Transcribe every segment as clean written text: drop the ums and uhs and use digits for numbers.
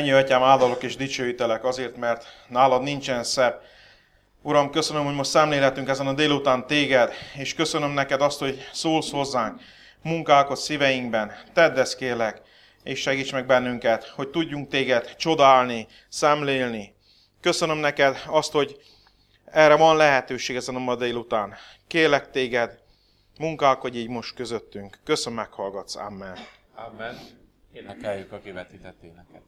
Mennyei Atyám, áldalok és dicsőítelek azért, mert nálad nincsen szebb. Uram, köszönöm, hogy most szemlélhetünk ezen a délután téged, és köszönöm neked azt, hogy szólsz hozzánk, munkálkodsz szíveinkben. Tedd ezt, kérlek, és segíts meg bennünket, hogy tudjunk téged csodálni, szemlélni. Köszönöm neked azt, hogy erre van lehetőség ezen a ma délután. Kérlek téged, munkálkodj így most közöttünk. Köszönöm, meghallgatsz. Amen. Amen. Énekeljük a kivetített éneket.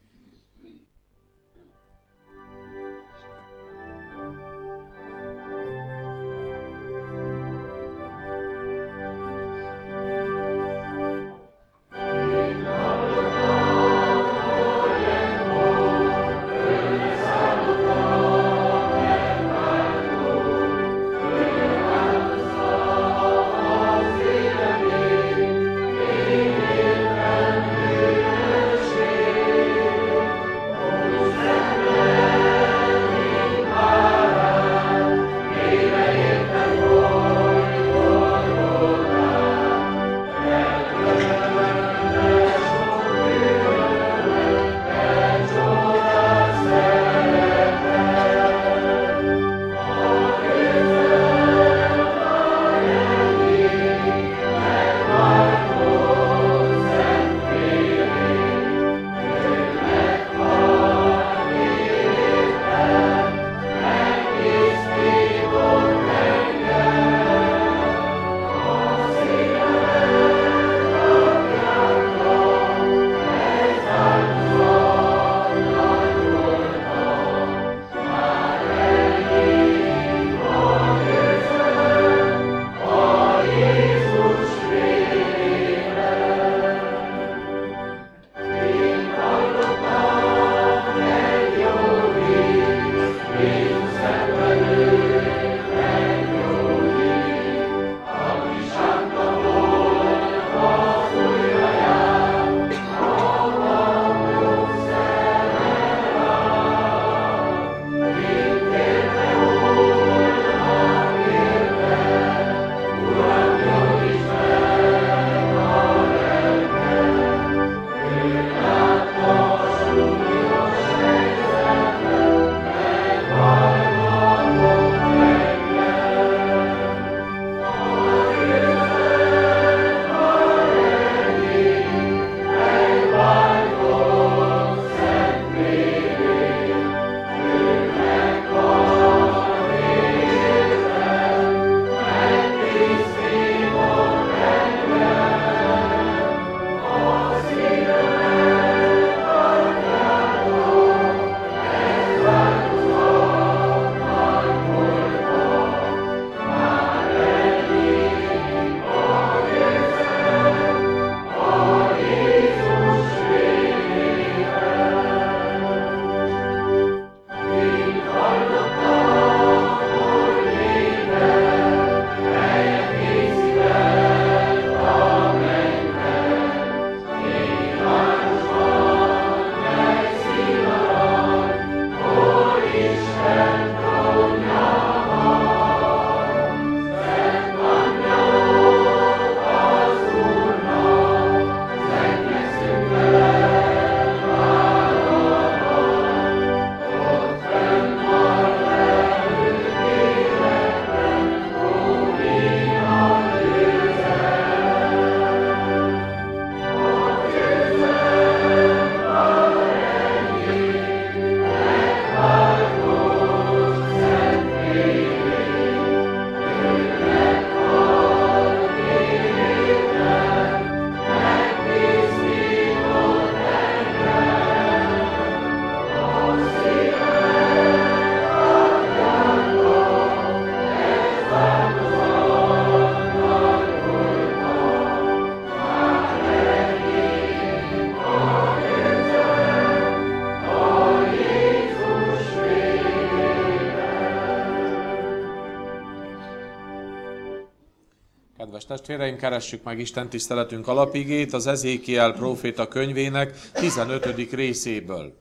Kedves testvéreim, keressük meg Isten tiszteletünk alapigét az Ezékiel próféta könyvének 15. részéből.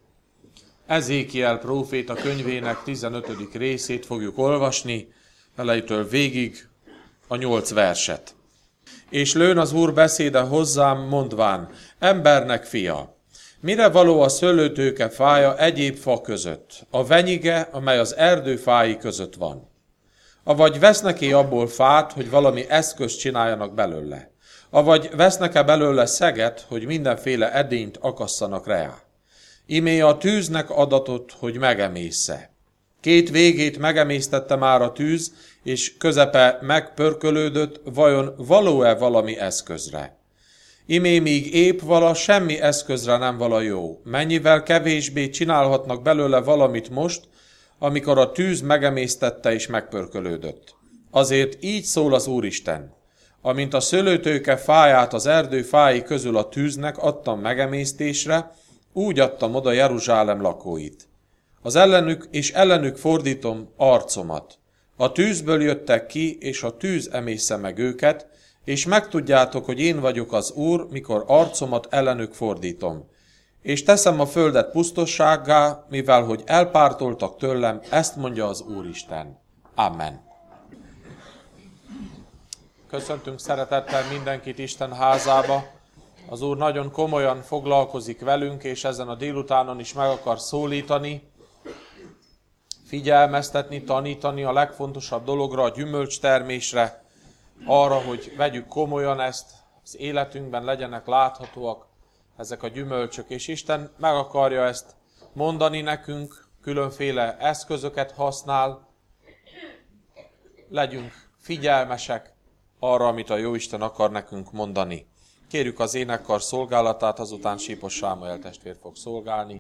Ezékiel próféta könyvének 15. részét fogjuk olvasni, elejétől végig a 8 verset. És lőn az Úr beszéde hozzám, mondván, embernek fia, Mire való a szőlőtőke fája egyéb fa között, a venyige, amely az erdő fái között van? Avagy vesznek-e abból fát, hogy valami eszközt csináljanak belőle? Avagy vesznek-e belőle szeget, hogy mindenféle edényt akasszanak rá? Imé a tűznek adatot, hogy megemészze. 2 végét megemésztette már a tűz, és közepe megpörkölődött, vajon való-e valami eszközre? Imé míg épp vala, semmi eszközre nem vala jó. Mennyivel kevésbé csinálhatnak belőle valamit most, amikor a tűz megemésztette és megpörkölődött. Azért így szól az Úristen. Amint a szőlőtőke fáját az erdő fái közül a tűznek adtam megemésztésre, úgy adtam oda Jeruzsálem lakóit. Az ellenük fordítom arcomat. A tűzből jöttek ki, és a tűz emészze meg őket, és megtudjátok, hogy én vagyok az Úr, mikor arcomat ellenük fordítom. És teszem a földet pusztossággá, mivel hogy elpártoltak tőlem, ezt mondja az Úristen. Amen. Köszöntünk szeretettel mindenkit Isten házába. Az Úr nagyon komolyan foglalkozik velünk, és ezen a délutánon is meg akar szólítani, figyelmeztetni, tanítani a legfontosabb dologra, a gyümölcstermésre, arra, hogy vegyük komolyan ezt, az életünkben legyenek láthatóak ezek a gyümölcsök, és Isten meg akarja ezt mondani nekünk, különféle eszközöket használ, legyünk figyelmesek arra, amit a Jóisten akar nekünk mondani. Kérjük az énekkar szolgálatát, azután Sípos Sámuel testvér fog szolgálni.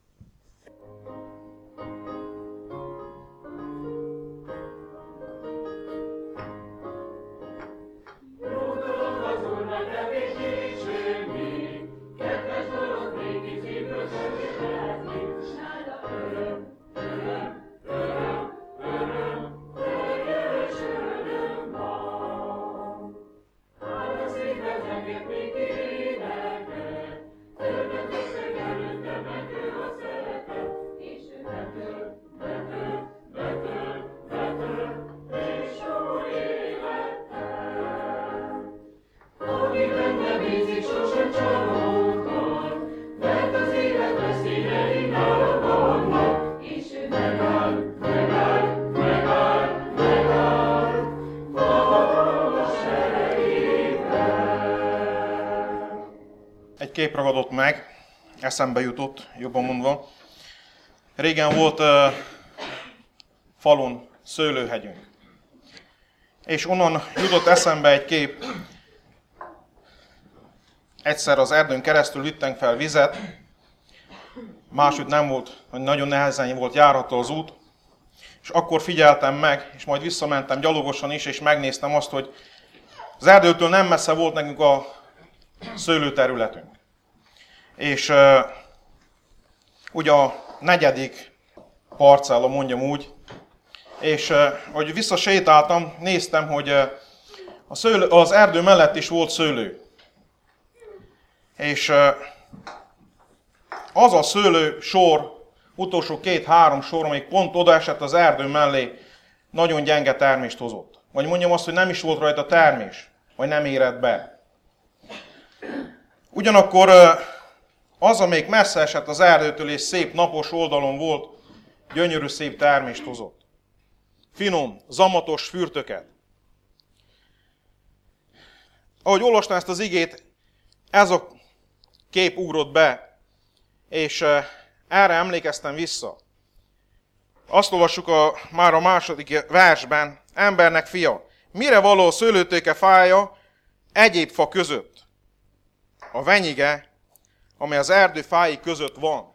Kép ragadott meg, eszembe jutott, jobban mondva. Régen volt falun szőlőhegyünk. És onnan jutott eszembe egy kép. Egyszer az erdőn keresztül vittem fel vizet, máshogy nem volt, hogy nagyon nehezen volt járható az út, és akkor figyeltem meg, és majd visszamentem gyalogosan is, és megnéztem azt, hogy az erdőtől nem messze volt nekünk a szőlőterületünk. És ugye a 4. parcella, mondjam úgy, és hogy visszasétáltam, néztem, hogy az erdő mellett is volt szőlő. És az a szőlő sor, utolsó 2-3 sor, amelyik pont odaesett az erdő mellé, nagyon gyenge termést hozott. Vagy mondjam azt, hogy nem is volt rajta termés, vagy nem érett be. Ugyanakkor az, amelyik messze esett az erdőtől és szép napos oldalon volt, gyönyörű szép termést hozott. Finom, zamatos fürtöket. Ahogy olvastam ezt az igét, ez a kép ugrott be, és erre emlékeztem vissza. Azt olvassuk már a 2. versben, embernek fia, mire való a szőlőtőke fája egyéb fa között? A venyige, amely az erdő fái között van.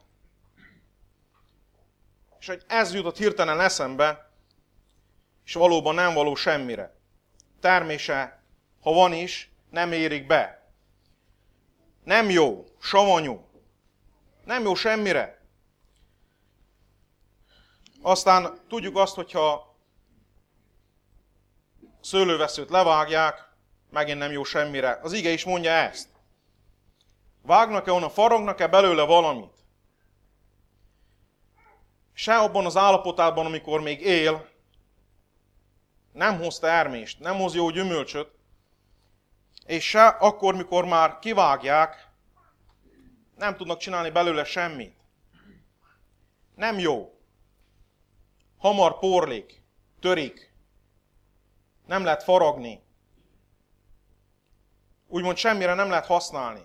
És hogy ez jutott hirtelen eszembe, és valóban nem való semmire. Termése, ha van is, nem érik be. Nem jó, savanyú. Nem jó semmire. Aztán tudjuk azt, hogyha szőlőveszőt levágják, megint nem jó semmire. Az ige is mondja ezt. Vágnak-e onnan, faragnak-e belőle valamit? Se abban az állapotában, amikor még él, nem hoz termést, nem hoz jó gyümölcsöt, és se akkor, mikor már kivágják, nem tudnak csinálni belőle semmit. Nem jó. Hamar porlik, törik, nem lehet faragni. Úgymond semmire nem lehet használni.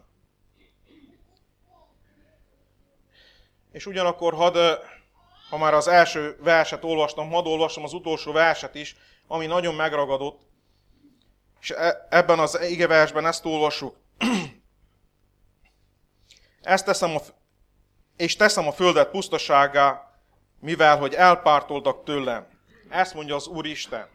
És ugyanakkor ha már az első verset olvastam, hadd olvasom az utolsó verset is, ami nagyon megragadott. És ebben az igeversben ezt olvassuk. Teszem a földet pusztasággá, mivel hogy elpártoltak tőlem. Ezt mondja az Úristen.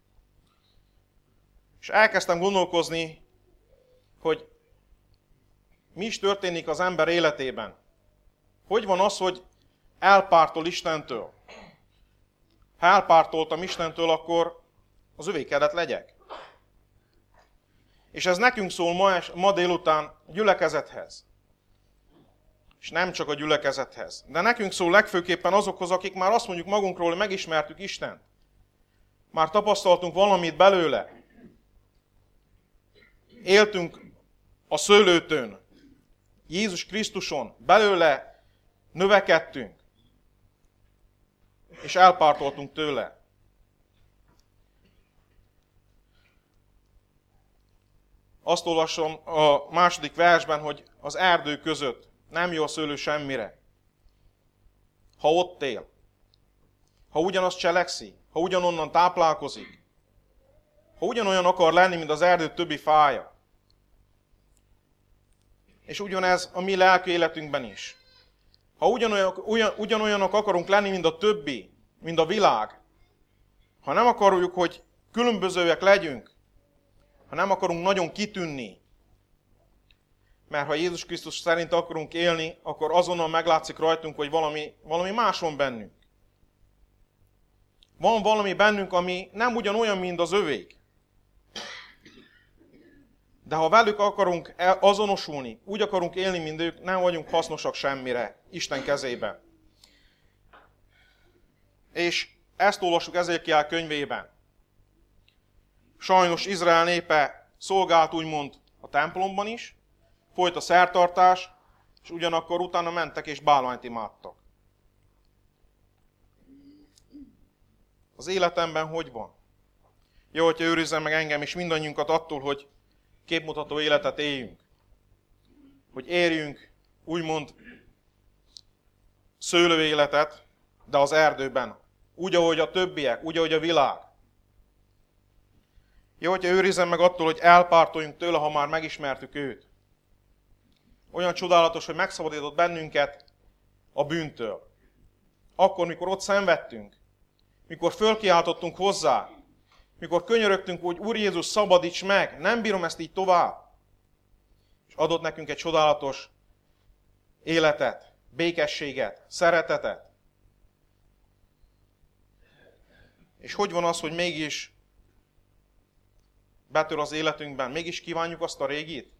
És elkezdtem gondolkozni, hogy mi is történik az ember életében. Hogy van az, hogy elpártol Istentől? Ha elpártoltam Istentől, akkor az övékedet legyek. És ez nekünk szól ma délután a gyülekezethez. És nem csak a gyülekezethez. De nekünk szól legfőképpen azokhoz, akik már azt mondjuk magunkról, hogy megismertük Istent. Már tapasztaltunk valamit belőle. Éltünk a szőlőtőn, Jézus Krisztuson, belőle növekedtünk, és elpártoltunk tőle. Azt olvasom a második versben, hogy az erdő között nem jó a szőlő semmire. Ha ott él, ha ugyanazt cselekszi, ha ugyanonnan táplálkozik, ha ugyanolyan akar lenni, mint az erdő többi fája. És ugyanez a mi lelki életünkben is. Ha ugyanolyanok akarunk lenni, mint a többi, mint a világ, ha nem akarjuk, hogy különbözőek legyünk, ha nem akarunk nagyon kitűnni, mert ha Jézus Krisztus szerint akarunk élni, akkor azonnal meglátszik rajtunk, hogy valami más van bennünk. Van valami bennünk, ami nem ugyanolyan, mint az övék. De ha velük akarunk azonosulni, úgy akarunk élni, mint ők, nem vagyunk hasznosak semmire Isten kezében. És ezt olvassuk Ezékiel könyvében. Sajnos Izrael népe szolgált úgymond a templomban is, folyt a szertartás, és ugyanakkor utána mentek és bálványt imádtak. Az életemben hogy van? Jó, hogyha őrizzen meg engem és mindannyiunkat attól, hogy képmutató életet éljünk. Hogy érjünk úgymond szőlő életet, de az erdőben. Úgy, ahogy a többiek, úgy, ahogy a világ. Jó, hogyha őrizzen meg attól, hogy elpártoljunk tőle, ha már megismertük őt. Olyan csodálatos, hogy megszabadított bennünket a bűntől. Akkor, mikor ott szenvedtünk, mikor fölkiáltottunk hozzá, mikor könyörögtünk, hogy Úr Jézus, szabadíts meg, nem bírom ezt így tovább. És adott nekünk egy csodálatos életet, békességet, szeretetet. És hogy van az, hogy mégis betör az életünkben, mégis kívánjuk azt a régit?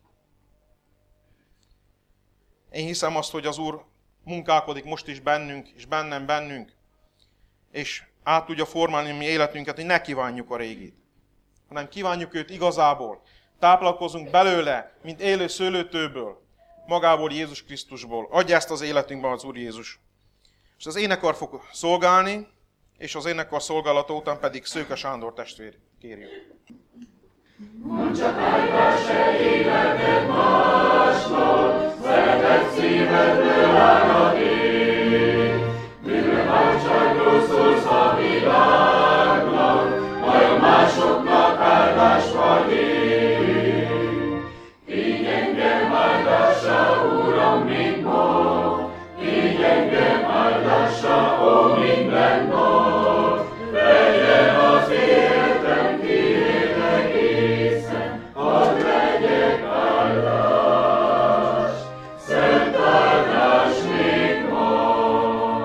Én hiszem azt, hogy az Úr munkálkodik most is bennünk, és bennem bennünk, és át tudja formálni a mi életünket, hogy ne kívánjuk a régit, hanem kívánjuk őt igazából. Táplálkozunk belőle, mint élő szőlőtőből, magából, Jézus Krisztusból. Adja ezt az életünkben az Úr Jézus. És az énekar fog szolgálni, és az énekar szolgálata után pedig Szőke Sándor testvér kérjük. Mondd csak áldás-e életed másnak, szeretett szívedből árad ég. Műre váltságról szólsz a világnak, vajon másoknak áldás vagy ég. Így engem áldássa, Uram, mint ma, így engem áldássa, ó minden nap. Legyen az életem tiéd egészen, hadd legyek áldás, szent áldás még ma.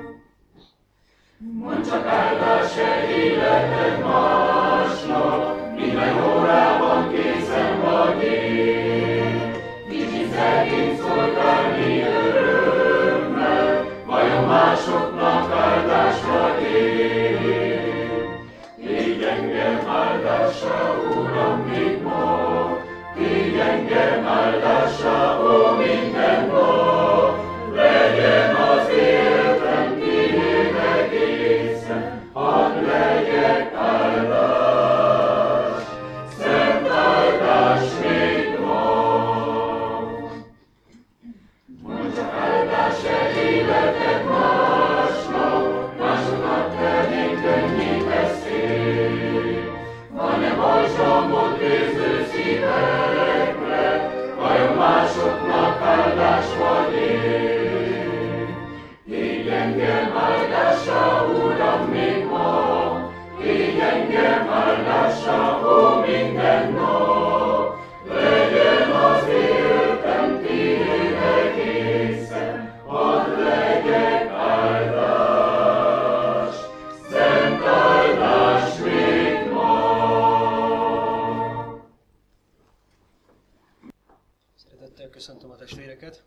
Mondd csak áldás-e életed másnak, minden órában készen vagy én. Kicsit szegény szolgálni örömmel, vajon másoknak áldás vagy én. Így engem áldássa, Uram, még ma, így engem áldássa, ó minden nap. minden nap, legyen az életem tiéd egészen, hadd legyek áldás, szent áldás még ma. Szeretettel köszöntöm a testvéreket.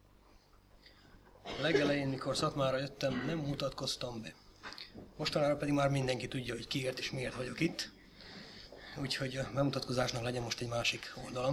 A legelején, mikor Szatmára jöttem, nem mutatkoztam be. Mostanára pedig már mindenki tudja, hogy kiért és miért vagyok itt. Úgyhogy a bemutatkozásnak legyen most egy másik oldalam.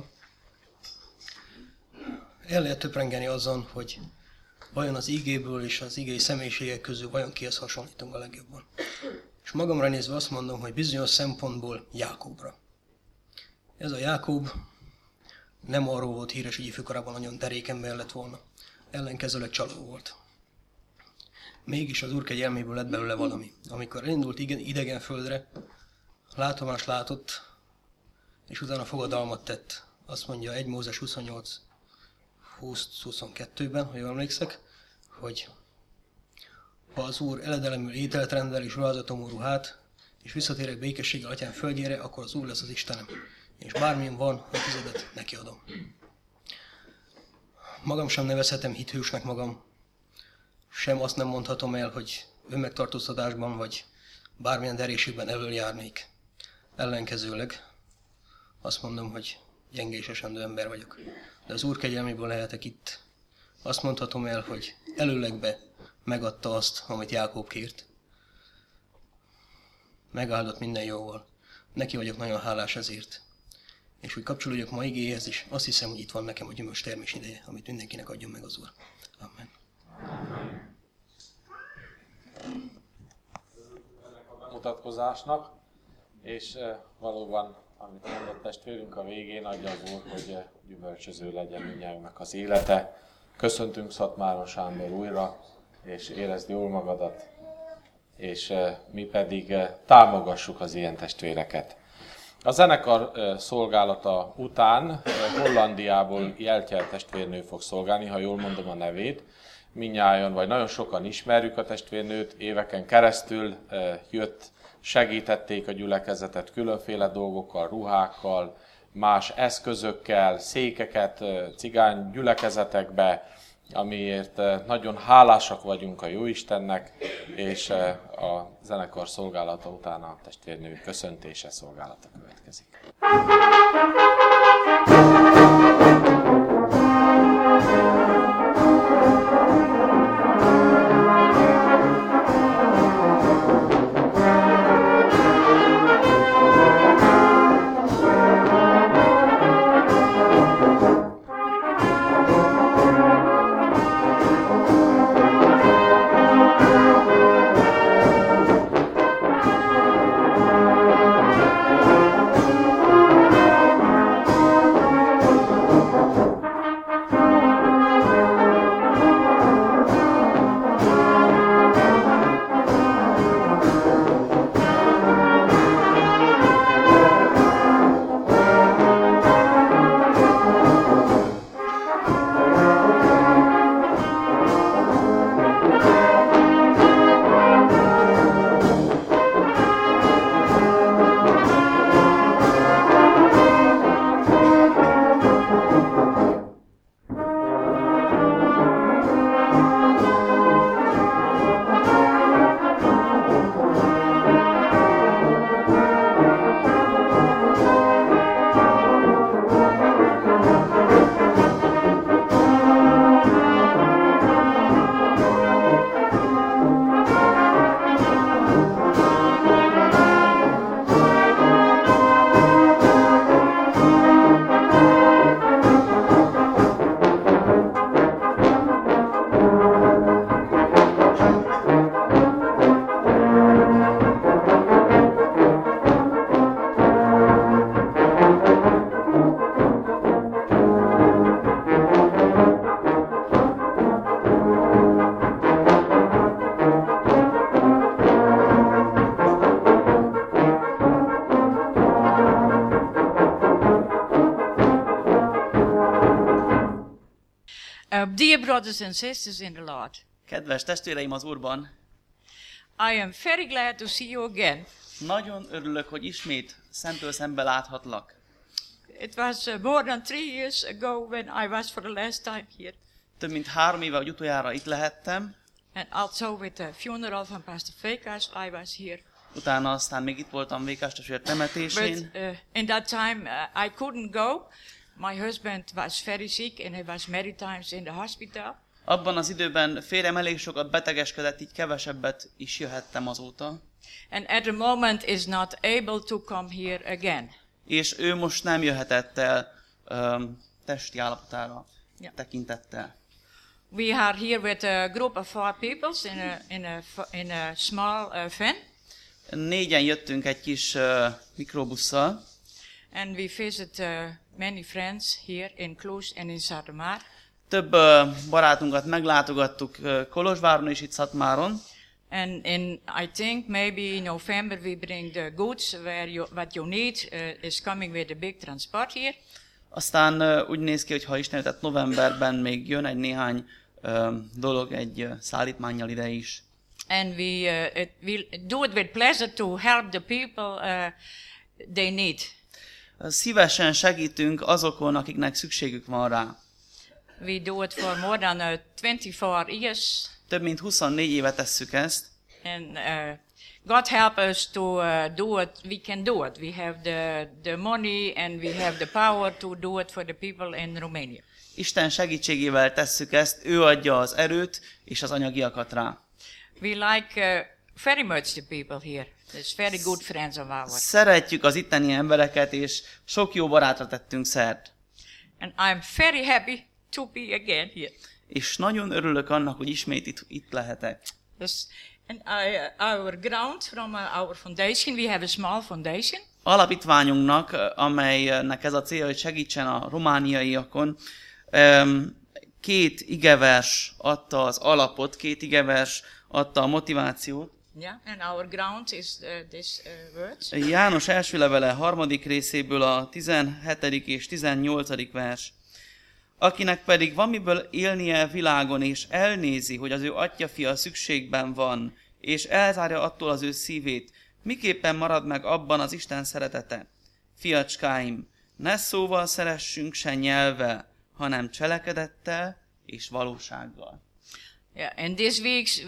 El lehet töprengeni azon, hogy vajon az igéből és az igei személyiségek közül vajon kihez hasonlítunk a legjobban. És magamra nézve azt mondom, hogy bizonyos szempontból Jákóbra. Ez a Jákob nem arról volt híres, hogy ifjúkorában nagyon derék ember lett volna. Ellenkezőleg csaló volt. Mégis az Úr kegyelméből lett belőle valami. Amikor elindult idegen földre, látomást látott, és utána fogadalmat tett. Azt mondja 1 Mózes 28:20-22-ben, ha jól emlékszek, hogy ha az Úr eledelemül ételt rendel és ruházatomú ruhát, és visszatérek békességgel atyám földjére, akkor az Úr lesz az Istenem, és bármilyen van, a tizedet neki adom. Magam sem nevezhetem hithősnek magam, sem azt nem mondhatom el, hogy önmegtartóztatásban vagy bármilyen derésségben elöljárnék. Ellenkezőleg azt mondom, hogy gyenge és esendő ember vagyok. De az Úr kegyelméből lehetek itt. Azt mondhatom el, hogy előlegbe megadta azt, amit Jákob kért. Megáldott minden jóval. Neki vagyok nagyon hálás ezért. És hogy kapcsolódjak ma igéhez is, azt hiszem, hogy itt van nekem a gyümölcs termés ideje, amit mindenkinek adjon meg az Úr. Amen. A mutatkozásnak, és valóban, amit mondott testvérünk a végén, adja az Úr, hogy gyümölcsöző legyen mindnyájunknak az élete. Köszöntünk Szatmáron Sándor újra, és érezd jól magadat, és mi pedig támogassuk az ilyen testvéreket. A zenekar szolgálata után Hollandiából Jeltyel testvérnő fog szolgálni, ha jól mondom a nevét. Mindnyájan, vagy nagyon sokan ismerjük a testvérnőt, éveken keresztül jött, segítették a gyülekezetet különféle dolgokkal, ruhákkal, más eszközökkel, székeket cigány gyülekezetekbe, amiért nagyon hálásak vagyunk a Jóistennek, és a zenekar szolgálata után a testvérnő köszöntése szolgálata következik. Dear brothers and sisters in the Lord, Kedves testvéreim az Úrban, I am very glad to see you again. nagyon örülök, hogy ismét szemtől szembe láthatlak. It was more than 3 years ago when I was for the last time here. Több mint 3 éve, hogy utoljára itt lehettem, And also with the funeral from Pastor Vekas, I was here. utána aztán még itt voltam Vékás testvér temetésén. But in that time I couldn't go. My husband was very sick and he was many times in the hospital. Abban az időben férjem elég sokat betegeskedett, így kevesebbet is jöhettem azóta. And at the moment is not able to come here again. És ő most nem jöhetett el testi állapotára Yeah. tekintettel. We are here with a group of 4 people in a small van. 4-en jöttünk egy kis mikrobusszal, And we visit many friends here in Cluj and in Szatmár. több barátunkat meglátogattuk Kolozsváron és itt Szatmáron. And I think maybe in November we bring the goods what you need is coming with a big transport here. Aztán úgy néz ki, hogy ha Isten tehát novemberben még jön egy néhány dolog egy szállítmánnyal ide is. And we do it with pleasure to help the people they need. Szívesen segítünk azokon, akiknek szükségük van rá. We do it for more than 24 years. Több mint 24 éve tesszük ezt, And God help us to do it. We can do it. We have the money and we have the power to do it for the people in Romania. Isten segítségével tesszük ezt, ő adja az erőt és az anyagiakat rá. We like very much the people here. It's very good friends of ours. Szeretjük az itteni embereket, és sok jó barátra tettünk szert. And I'm very happy to be again here. És nagyon örülök annak, hogy ismét itt lehetek. Yes. And our grant from our foundation, we have a small foundation. Alapítványunknak, amelynek ez a célja, hogy segítsen a romániaiakon, 2 igevers adta az alapot, 2 igevers adta a motivációt. Yeah, and our ground is this words. János első levele 3. részéből a 17. és 18. vers. Akinek pedig van miből élnie világon, és elnézi, hogy az ő atyafia szükségben van, és elzárja attól az ő szívét, miképpen marad meg abban az Isten szeretete? Fiacskáim, ne szóval szeressünk, se nyelvvel, hanem cselekedettel és valósággal. Yeah, and this week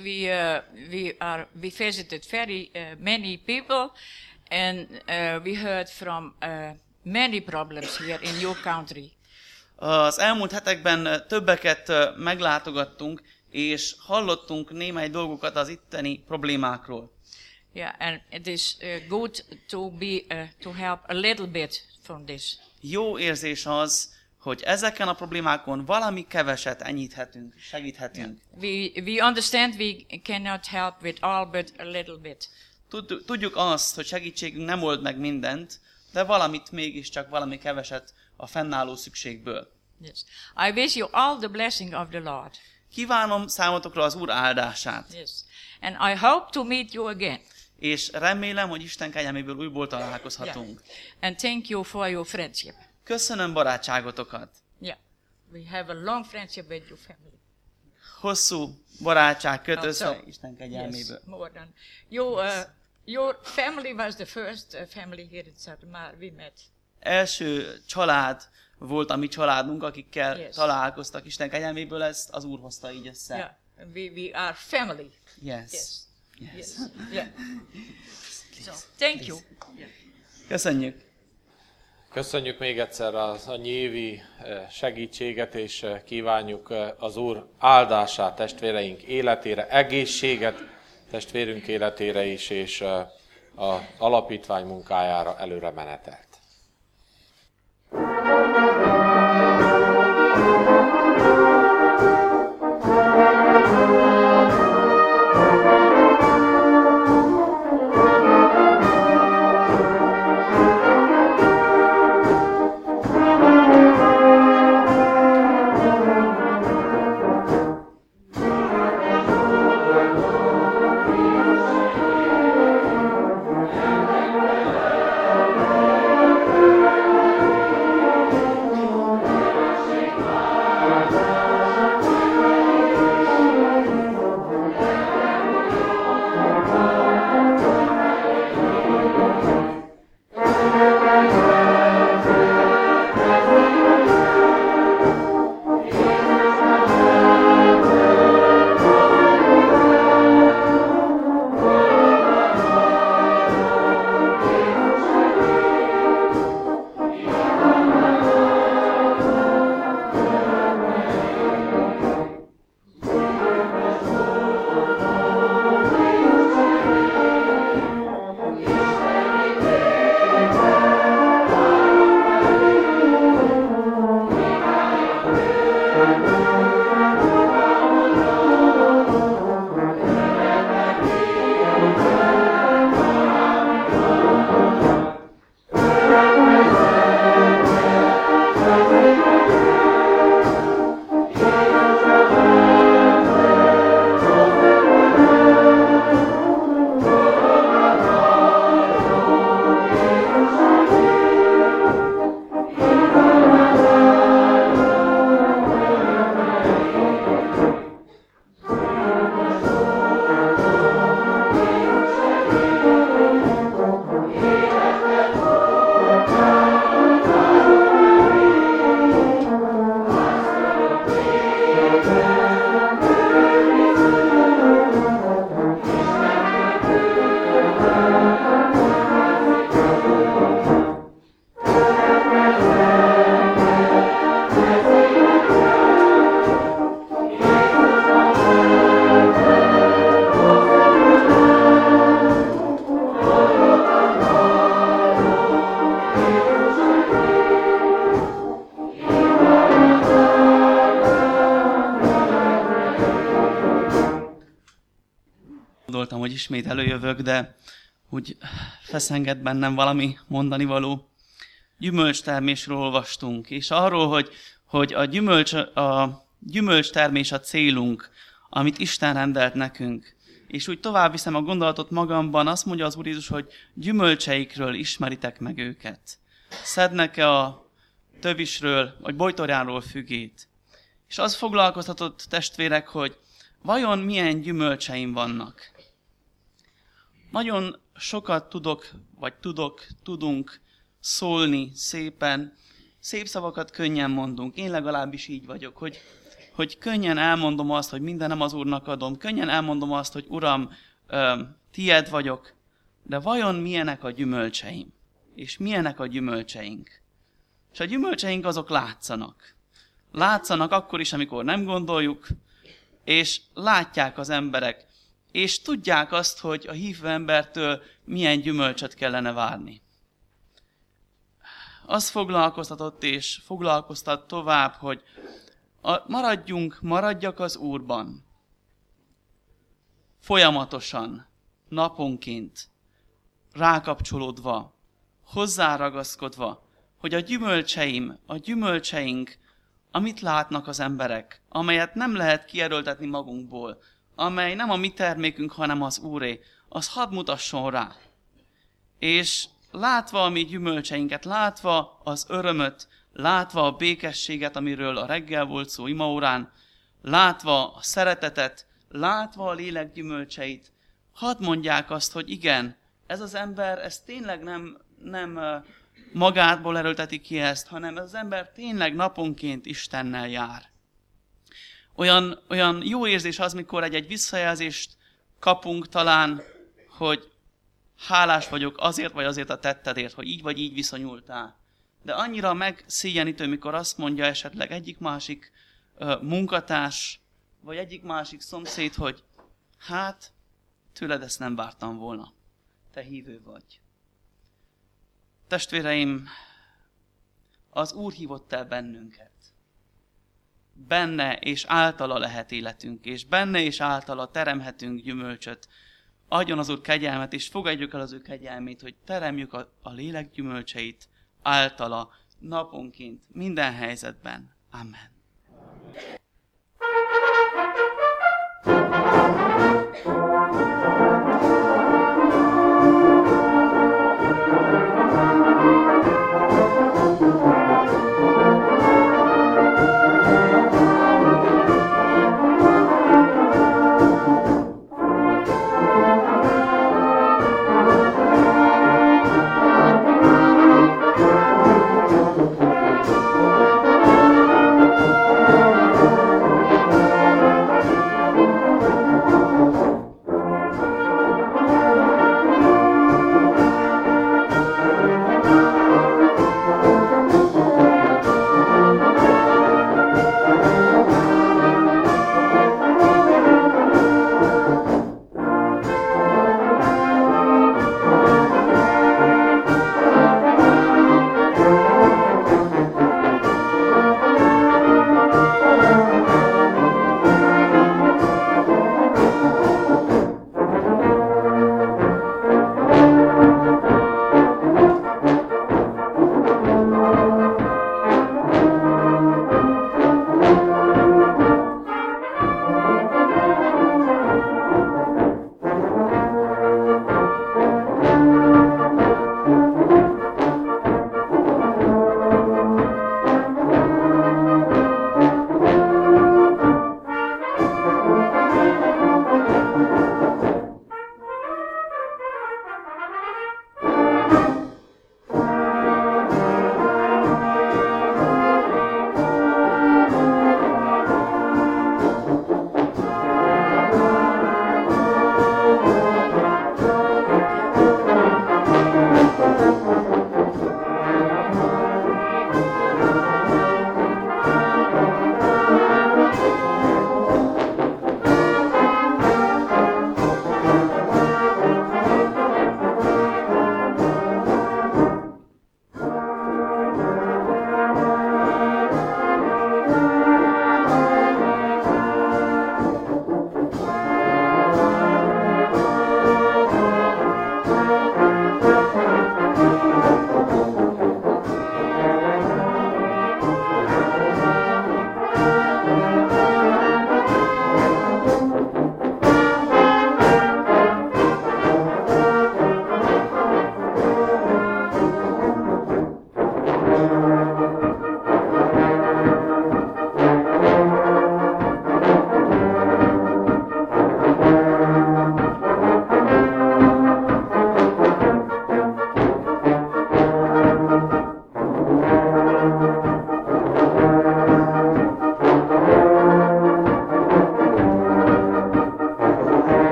we visited very many people, and we heard from many problems here in your country. Az elmúlt hetekben többeket meglátogattunk, és hallottunk némely dolgokat az itteni problémákról. Yeah, and it is good to help a little bit from this. Jó érzés az, hogy ezeken a problémákon valami keveset enyhíthetünk, segíthetünk. We understand we cannot help with all, but a little bit. Tudjuk azt, hogy segítségünk nem old meg mindent, de valamit mégiscsak, valami keveset a fennálló szükségből. Yes. I wish you all the blessing of the Lord. Kívánom számotokra az Úr áldását. Yes. And I hope to meet you again. És remélem, hogy Isten kegyelméből újból találkozhatunk. Yeah. And thank you for your friendship. Köszönöm barátságotokat. Yeah. We have a long friendship with your family. Hosszú barátság köt Also, össze Isten kegyelméből. Yes, more than. Your family was the first family here in Szatmár we met. Első család volt a mi családunk, akikkel Yes. találkoztak Isten kegyelméből, ezt az Úr hozta így össze. Yeah. We are family. Yes. Yes. Yes. Yeah. So, thank you. Köszönjük. Köszönjük még egyszer az annyi évi segítséget, és kívánjuk az Úr áldását testvéreink életére, egészséget testvérünk életére is, és az alapítvány munkájára előre menetelt. Amen. gondoltam, hogy ismét előjövök, de úgy feszengett bennem valami mondani való. Gyümölcstermésről olvastunk, és arról, hogy a gyümölcstermés a célunk, amit Isten rendelt nekünk. És úgy tovább viszem a gondolatot magamban, azt mondja az Úr Jézus, hogy gyümölcseikről ismeritek meg őket. Szednek-e a tövisről, vagy bojtorjáról fügét? És az foglalkoztatott, testvérek, hogy vajon milyen gyümölcseim vannak? Nagyon sokat tudunk szólni szépen, szép szavakat könnyen mondunk. Én legalábbis így vagyok, hogy könnyen elmondom azt, hogy mindenem az Úrnak adom, könnyen elmondom azt, hogy Uram, tied vagyok, de vajon milyenek a gyümölcseim? És milyenek a gyümölcseink? És a gyümölcseink azok látszanak. Látszanak akkor is, amikor nem gondoljuk, és látják az emberek, és tudják azt, hogy a hívő embertől milyen gyümölcsöt kellene várni. Az foglalkoztatott és foglalkoztat tovább, hogy maradjak az Úrban. Folyamatosan, naponként, rákapcsolódva, hozzáragaszkodva, hogy a gyümölcseink, amit látnak az emberek, amelyet nem lehet kierőltetni magunkból, amely nem a mi termékünk, hanem az Úré, az hadd mutasson rá. És látva a mi gyümölcseinket, látva az örömöt, látva a békességet, amiről a reggel volt szó imaórán, látva a szeretetet, látva a lélek gyümölcseit, hadd mondják azt, hogy igen, ez az ember, ez tényleg nem magátból erőlteti ki ezt, hanem ez az ember tényleg naponként Istennel jár. Olyan jó érzés az, mikor egy visszajelzést kapunk talán, hogy hálás vagyok azért vagy azért a tettedért, hogy így vagy így viszonyultál. De annyira megszégyenítő, mikor azt mondja esetleg egyik-másik munkatárs, vagy egyik-másik szomszéd, hogy hát, tőled ezt nem vártam volna. Te hívő vagy. Testvéreim, az Úr hívott el bennünket. Benne és általa lehet életünk, és benne és általa teremhetünk gyümölcsöt. Adjon az Úr kegyelmet, és fogadjuk el az ő kegyelmét, hogy teremjük a lélek gyümölcseit általa, naponként, minden helyzetben. Amen.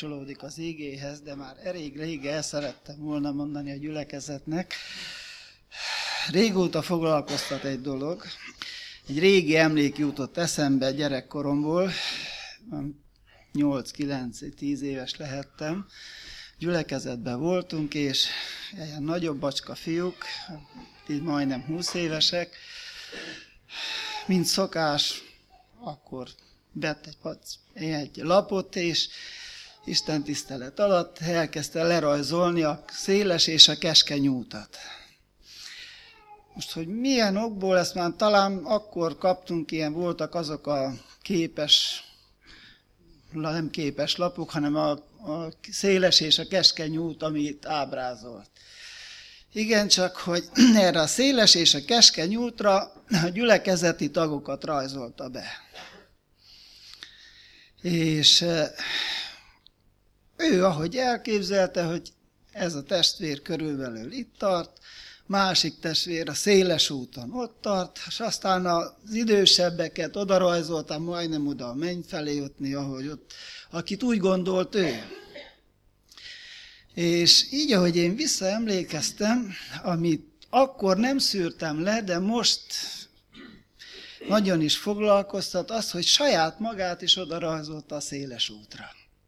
kapcsolódik az igéhez, de már elég régen el szerettem volna mondani a gyülekezetnek. Régóta foglalkoztat egy dolog. Egy régi emlék jutott eszembe gyerekkoromból, 8-9-10 éves lehettem. Gyülekezetben voltunk, és ilyen nagyobb bacska fiúk, így majdnem 20 évesek, mint szokás, akkor vett egy lapot, és Isten tisztelet alatt elkezdte lerajzolni a széles és a keskeny útat. Most, hogy milyen okból, ezt már talán akkor kaptunk, voltak azok a nem képes lapok, hanem a széles és a keskeny út, amit ábrázolt. Igen, csak hogy erre a széles és a keskeny útra a gyülekezeti tagokat rajzolta be. És ő, ahogy elképzelte, hogy ez a testvér körülbelül itt tart, másik testvér a széles úton ott tart, és aztán az idősebbeket oda rajzoltam, majdnem oda a menny felé jutni, ahogy ott, akit úgy gondolt ő. És így, ahogy én visszaemlékeztem, amit akkor nem szűrtem le, de most nagyon is foglalkoztat az, hogy saját magát is oda rajzolta a széles útra.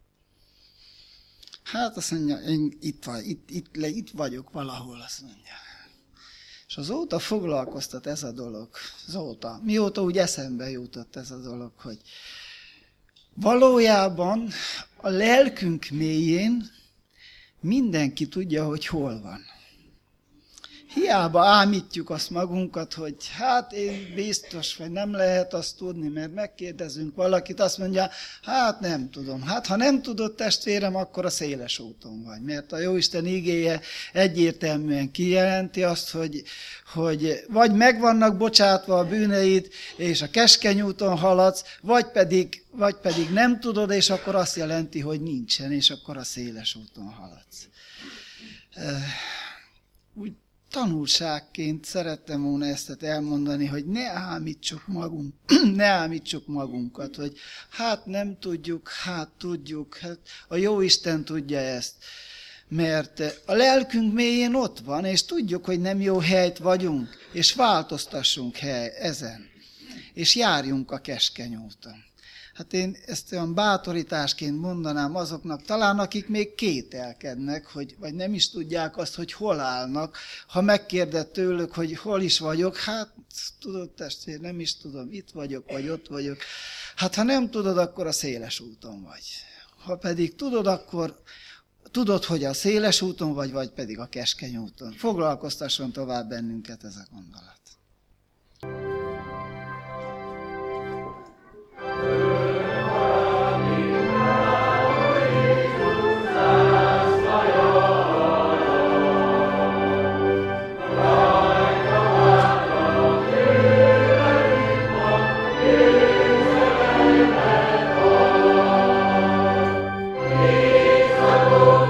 Hát azt mondja, én itt vagyok valahol, azt mondja. És azóta foglalkoztat ez a dolog. Azóta. Mióta úgy eszembe jutott ez a dolog, hogy valójában a lelkünk mélyén mindenki tudja, hogy hol van. Hiába ámítjuk azt magunkat, hogy hát én biztos, vagy nem lehet azt tudni, mert megkérdezünk valakit, azt mondja, hát nem tudom. Hát ha nem tudod, testvérem, akkor a széles úton vagy. Mert a Jóisten igéje egyértelműen kijelenti azt, hogy vagy meg vannak bocsátva a bűneid, és a keskeny úton haladsz, vagy pedig nem tudod, és akkor azt jelenti, hogy nincsen, és akkor a széles úton haladsz. Úgy tanulságként szerettem volna ezt elmondani, hogy ne ámítsuk magunkat, hogy hát nem tudjuk, hát tudjuk, hát a Jóisten tudja ezt. Mert a lelkünk mélyén ott van, és tudjuk, hogy nem jó helyt vagyunk, és változtassunk ezen, és járjunk a keskeny úton. Hát én ezt olyan bátorításként mondanám azoknak, talán akik még kételkednek, vagy nem is tudják azt, hogy hol állnak. Ha megkérdett tőlük, hogy hol is vagyok, hát tudod testvér, nem is tudom, itt vagyok, vagy ott vagyok. Hát ha nem tudod, akkor a széles úton vagy. Ha pedig tudod, akkor tudod, hogy a széles úton vagy pedig a keskeny úton. Foglalkoztasson tovább bennünket ez a gondolat.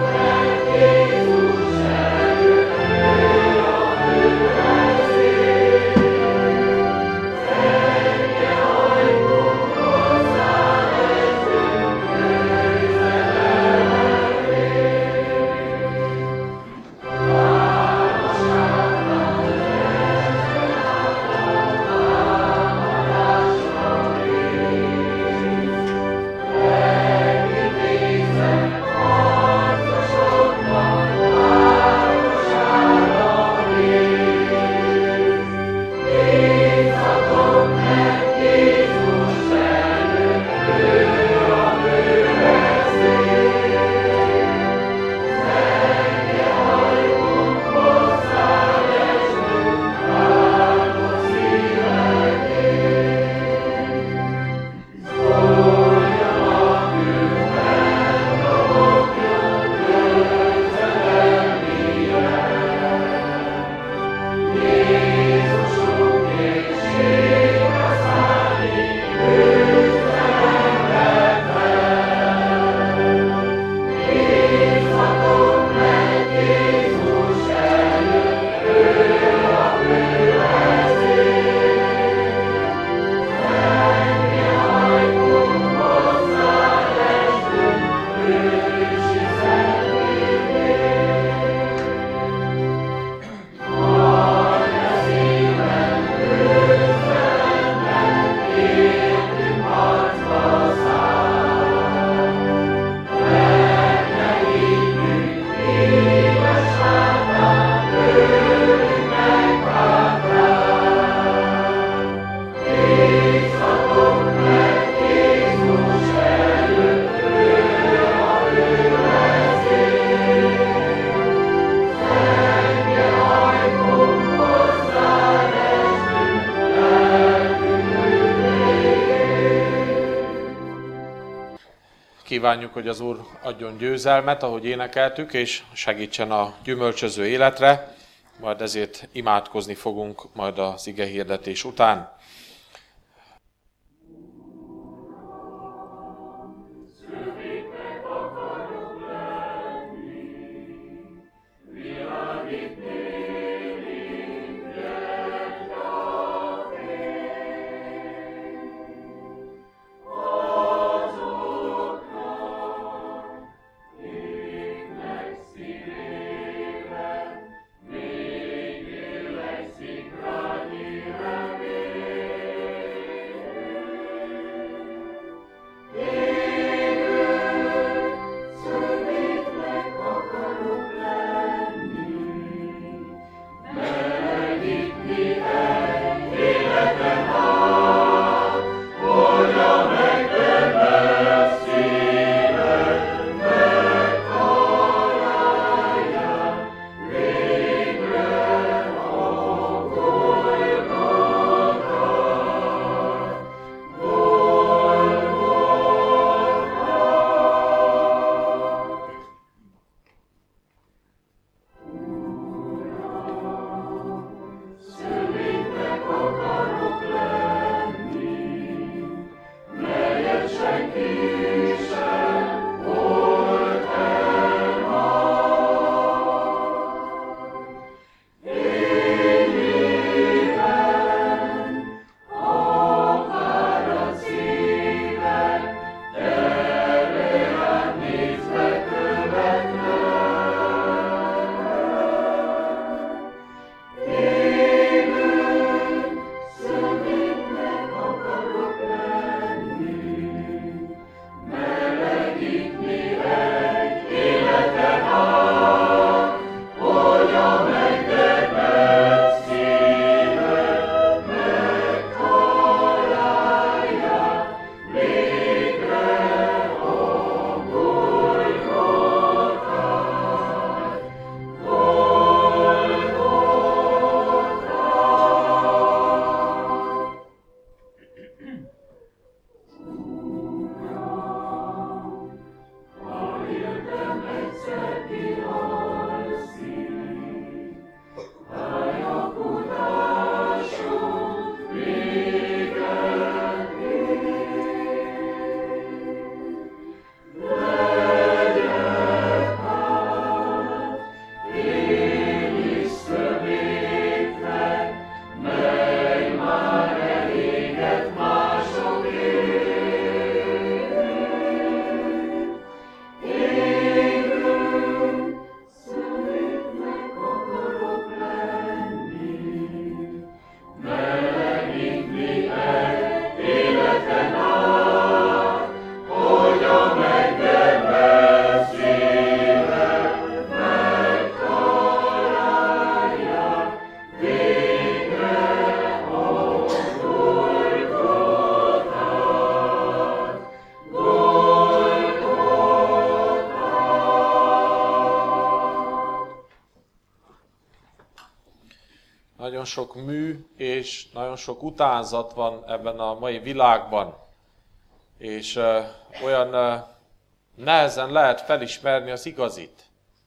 Jézus, Kívánjuk, hogy az Úr adjon győzelmet, ahogy énekeltük, és segítsen a gyümölcsöző életre. Majd ezért imádkozni fogunk majd az igehirdetés után. Nagyon sok mű és nagyon sok utánzat van ebben a mai világban, és olyan nehezen lehet felismerni az igazit.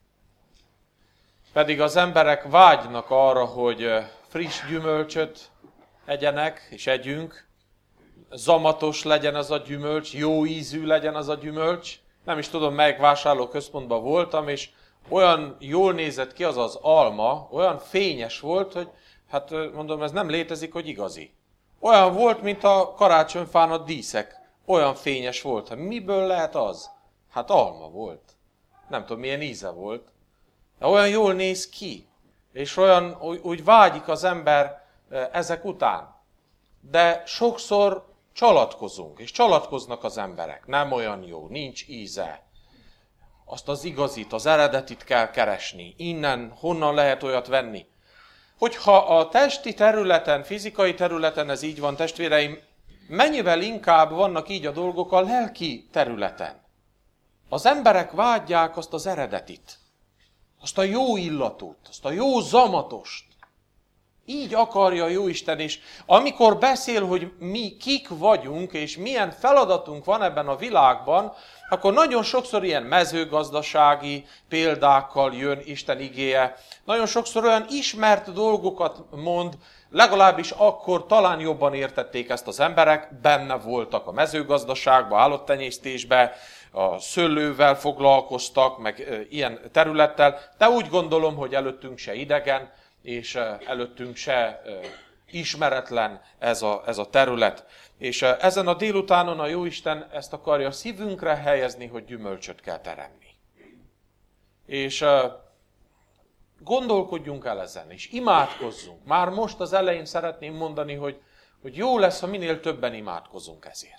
Pedig az emberek vágynak arra, hogy friss gyümölcsöt egyenek és együnk, zamatos legyen az a gyümölcs, jó ízű legyen az a gyümölcs. Nem is tudom, melyik vásárlóközpontban voltam, és olyan jól nézett ki az az alma, olyan fényes volt, hogy hát mondom, ez nem létezik, hogy igazi. Olyan volt, mint a karácsonyfán a díszek. Olyan fényes volt. Hát miből lehet az? Hát alma volt. Nem tudom, milyen íze volt. De olyan jól néz ki. És olyan, úgy vágyik az ember ezek után. De sokszor csalatkozunk, és csalatkoznak az emberek. Nem olyan jó, nincs íze. Azt az igazit, az eredetit kell keresni. Innen, honnan lehet olyat venni? Hogyha a testi területen, fizikai területen ez így van, testvéreim, mennyivel inkább vannak így a dolgok a lelki területen. Az emberek vágyják azt az eredetit, azt a jó illatút, azt a jó zamatost. Így akarja Jóisten, és amikor beszél, hogy mi kik vagyunk, és milyen feladatunk van ebben a világban, akkor nagyon sokszor ilyen mezőgazdasági példákkal jön Isten igéje. Nagyon sokszor olyan ismert dolgokat mond, legalábbis akkor talán jobban értették ezt az emberek, benne voltak a mezőgazdaságban, állattenyésztésben, a szőlővel foglalkoztak, meg ilyen területtel, de úgy gondolom, hogy előttünk se idegen, és előttünk se ismeretlen ez a terület. És ezen a délutánon a Jóisten ezt akarja szívünkre helyezni, hogy gyümölcsöt kell teremni. És gondolkodjunk el ezen, és imádkozzunk. Már most az elején szeretném mondani, hogy jó lesz, ha minél többen imádkozunk ezért.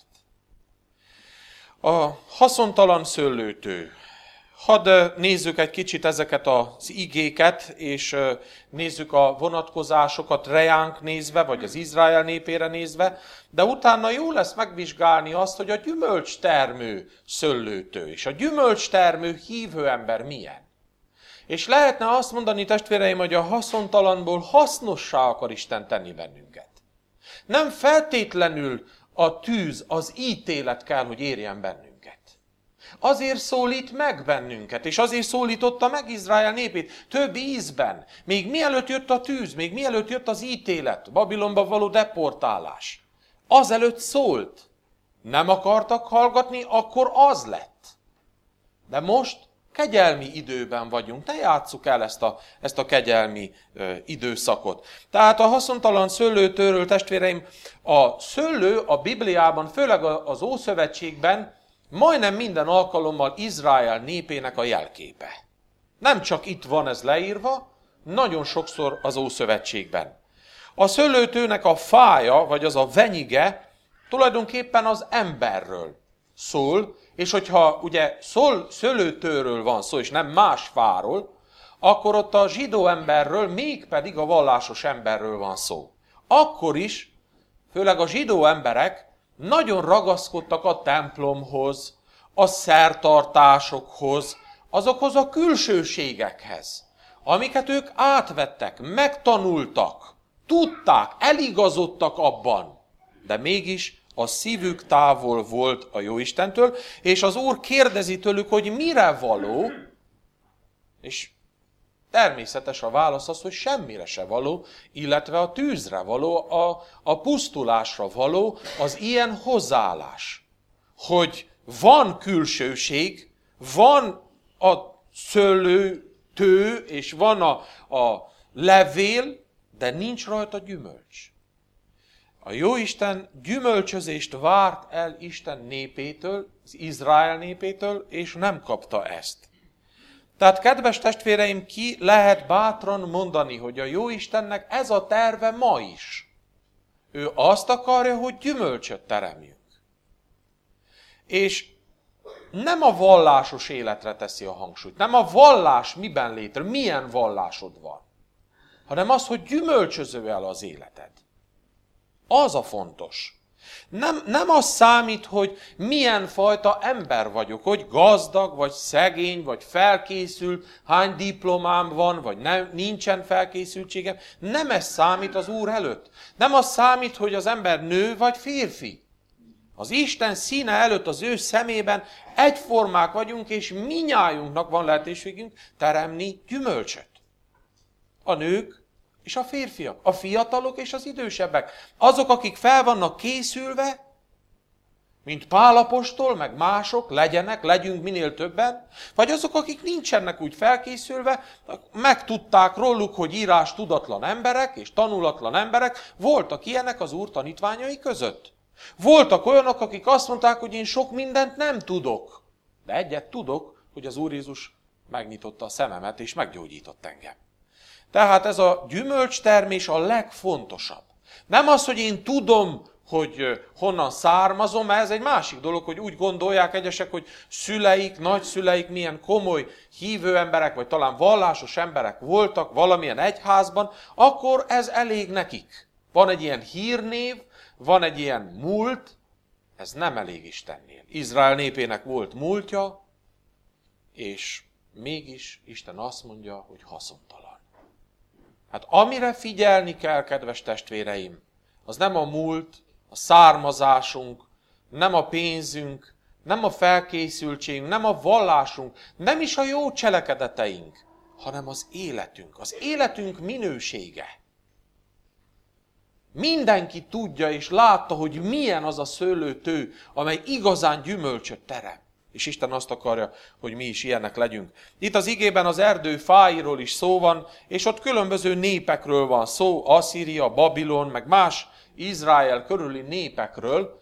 A haszontalan szőlőtő. Hadd nézzük egy kicsit ezeket az igéket, és nézzük a vonatkozásokat rejánk nézve, vagy az Izrael népére nézve, de utána jó lesz megvizsgálni azt, hogy a gyümölcstermő szőlőtő, és a gyümölcstermő hívő ember milyen. És lehetne azt mondani, testvéreim, hogy a haszontalanból hasznossá akar Isten tenni bennünket. Nem feltétlenül a tűz, az ítélet kell, hogy érjen bennünket. Azért szólít meg bennünket, és azért szólította meg Izrael népét több ízben. Még mielőtt jött a tűz, még mielőtt jött az ítélet, Babilonba való deportálás. Azelőtt szólt. Nem akartak hallgatni, akkor az lett. De most kegyelmi időben vagyunk, ne játsszuk el ezt a kegyelmi időszakot. Tehát a haszontalan szőlőtőről, testvéreim, a szőlő a Bibliában, főleg az Ószövetségben majdnem minden alkalommal Izrael népének a jelképe. Nem csak itt van ez leírva, nagyon sokszor az Ószövetségben. A szőlőtőnek a fája, vagy az a venyige tulajdonképpen az emberről szól, és hogyha ugye szőlőtőről van szó, és nem más fáról, akkor ott a zsidó emberről, mégpedig a vallásos emberről van szó. Akkor is, főleg a zsidó emberek nagyon ragaszkodtak a templomhoz, a szertartásokhoz, azokhoz a külsőségekhez, amiket ők átvettek, megtanultak, tudták, eligazodtak abban, de mégis a szívük távol volt a Jóistentől, és az Úr kérdezi tőlük, hogy mire való, és természetes a válasz az, hogy semmire se való, illetve a tűzre való, a pusztulásra való az ilyen hozzáállás. Hogy van külsőség, van a szőlőtő, és van a levél, de nincs rajta gyümölcs. A Jóisten gyümölcsözést várt el Isten népétől, az Izrael népétől, és nem kapta ezt. Tehát, kedves testvéreim, ki lehet bátran mondani, hogy a Jóistennek ez a terve ma is. Ő azt akarja, hogy gyümölcsöt teremjünk. És nem a vallásos életre teszi a hangsúlyt, nem a vallás miben létre, milyen vallásod van, hanem az, hogy gyümölcsöző el az életed. Az a fontos. Nem az számít, hogy milyen fajta ember vagyok, hogy gazdag, vagy szegény, vagy felkészült, hány diplomám van, vagy nincsen felkészültségem. Nem ez számít az Úr előtt. Nem az számít, hogy az ember nő, vagy férfi. Az Isten színe előtt, az ő szemében egyformák vagyunk, és minnyájunknak van lehetőségünk teremni gyümölcsöt. A nők és a férfiak, a fiatalok és az idősebbek. Azok, akik fel vannak készülve, mint Pál apostol, meg mások, legyünk minél többen, vagy azok, akik nincsenek úgy felkészülve, megtudták róluk, hogy írás tudatlan emberek és tanulatlan emberek, voltak ilyenek az Úr tanítványai között. Voltak olyanok, akik azt mondták, hogy én sok mindent nem tudok, de egyet tudok, hogy az Úr Jézus megnyitotta a szememet és meggyógyított engem. Tehát ez a gyümölcstermés a legfontosabb. Nem az, hogy én tudom, hogy honnan származom, mert ez egy másik dolog, hogy úgy gondolják egyesek, hogy szüleik, nagyszüleik milyen komoly hívő emberek, vagy talán vallásos emberek voltak valamilyen egyházban, akkor ez elég nekik. Van egy ilyen hírnév, van egy ilyen múlt, ez nem elég Istennél. Izrael népének volt múltja, és mégis Isten azt mondja, hogy haszontalan. Hát amire figyelni kell, kedves testvéreim, az nem a múlt, a származásunk, nem a pénzünk, nem a felkészültségünk, nem a vallásunk, nem is a jó cselekedeteink, hanem az életünk minősége. Mindenki tudja és látta, hogy milyen az a szőlőtő, amely igazán gyümölcsöt terem. És Isten azt akarja, hogy mi is ilyenek legyünk. Itt az igében az erdő fáiról is szó van, és ott különböző népekről van szó, Asszíria, Babilon, meg más Izrael körüli népekről,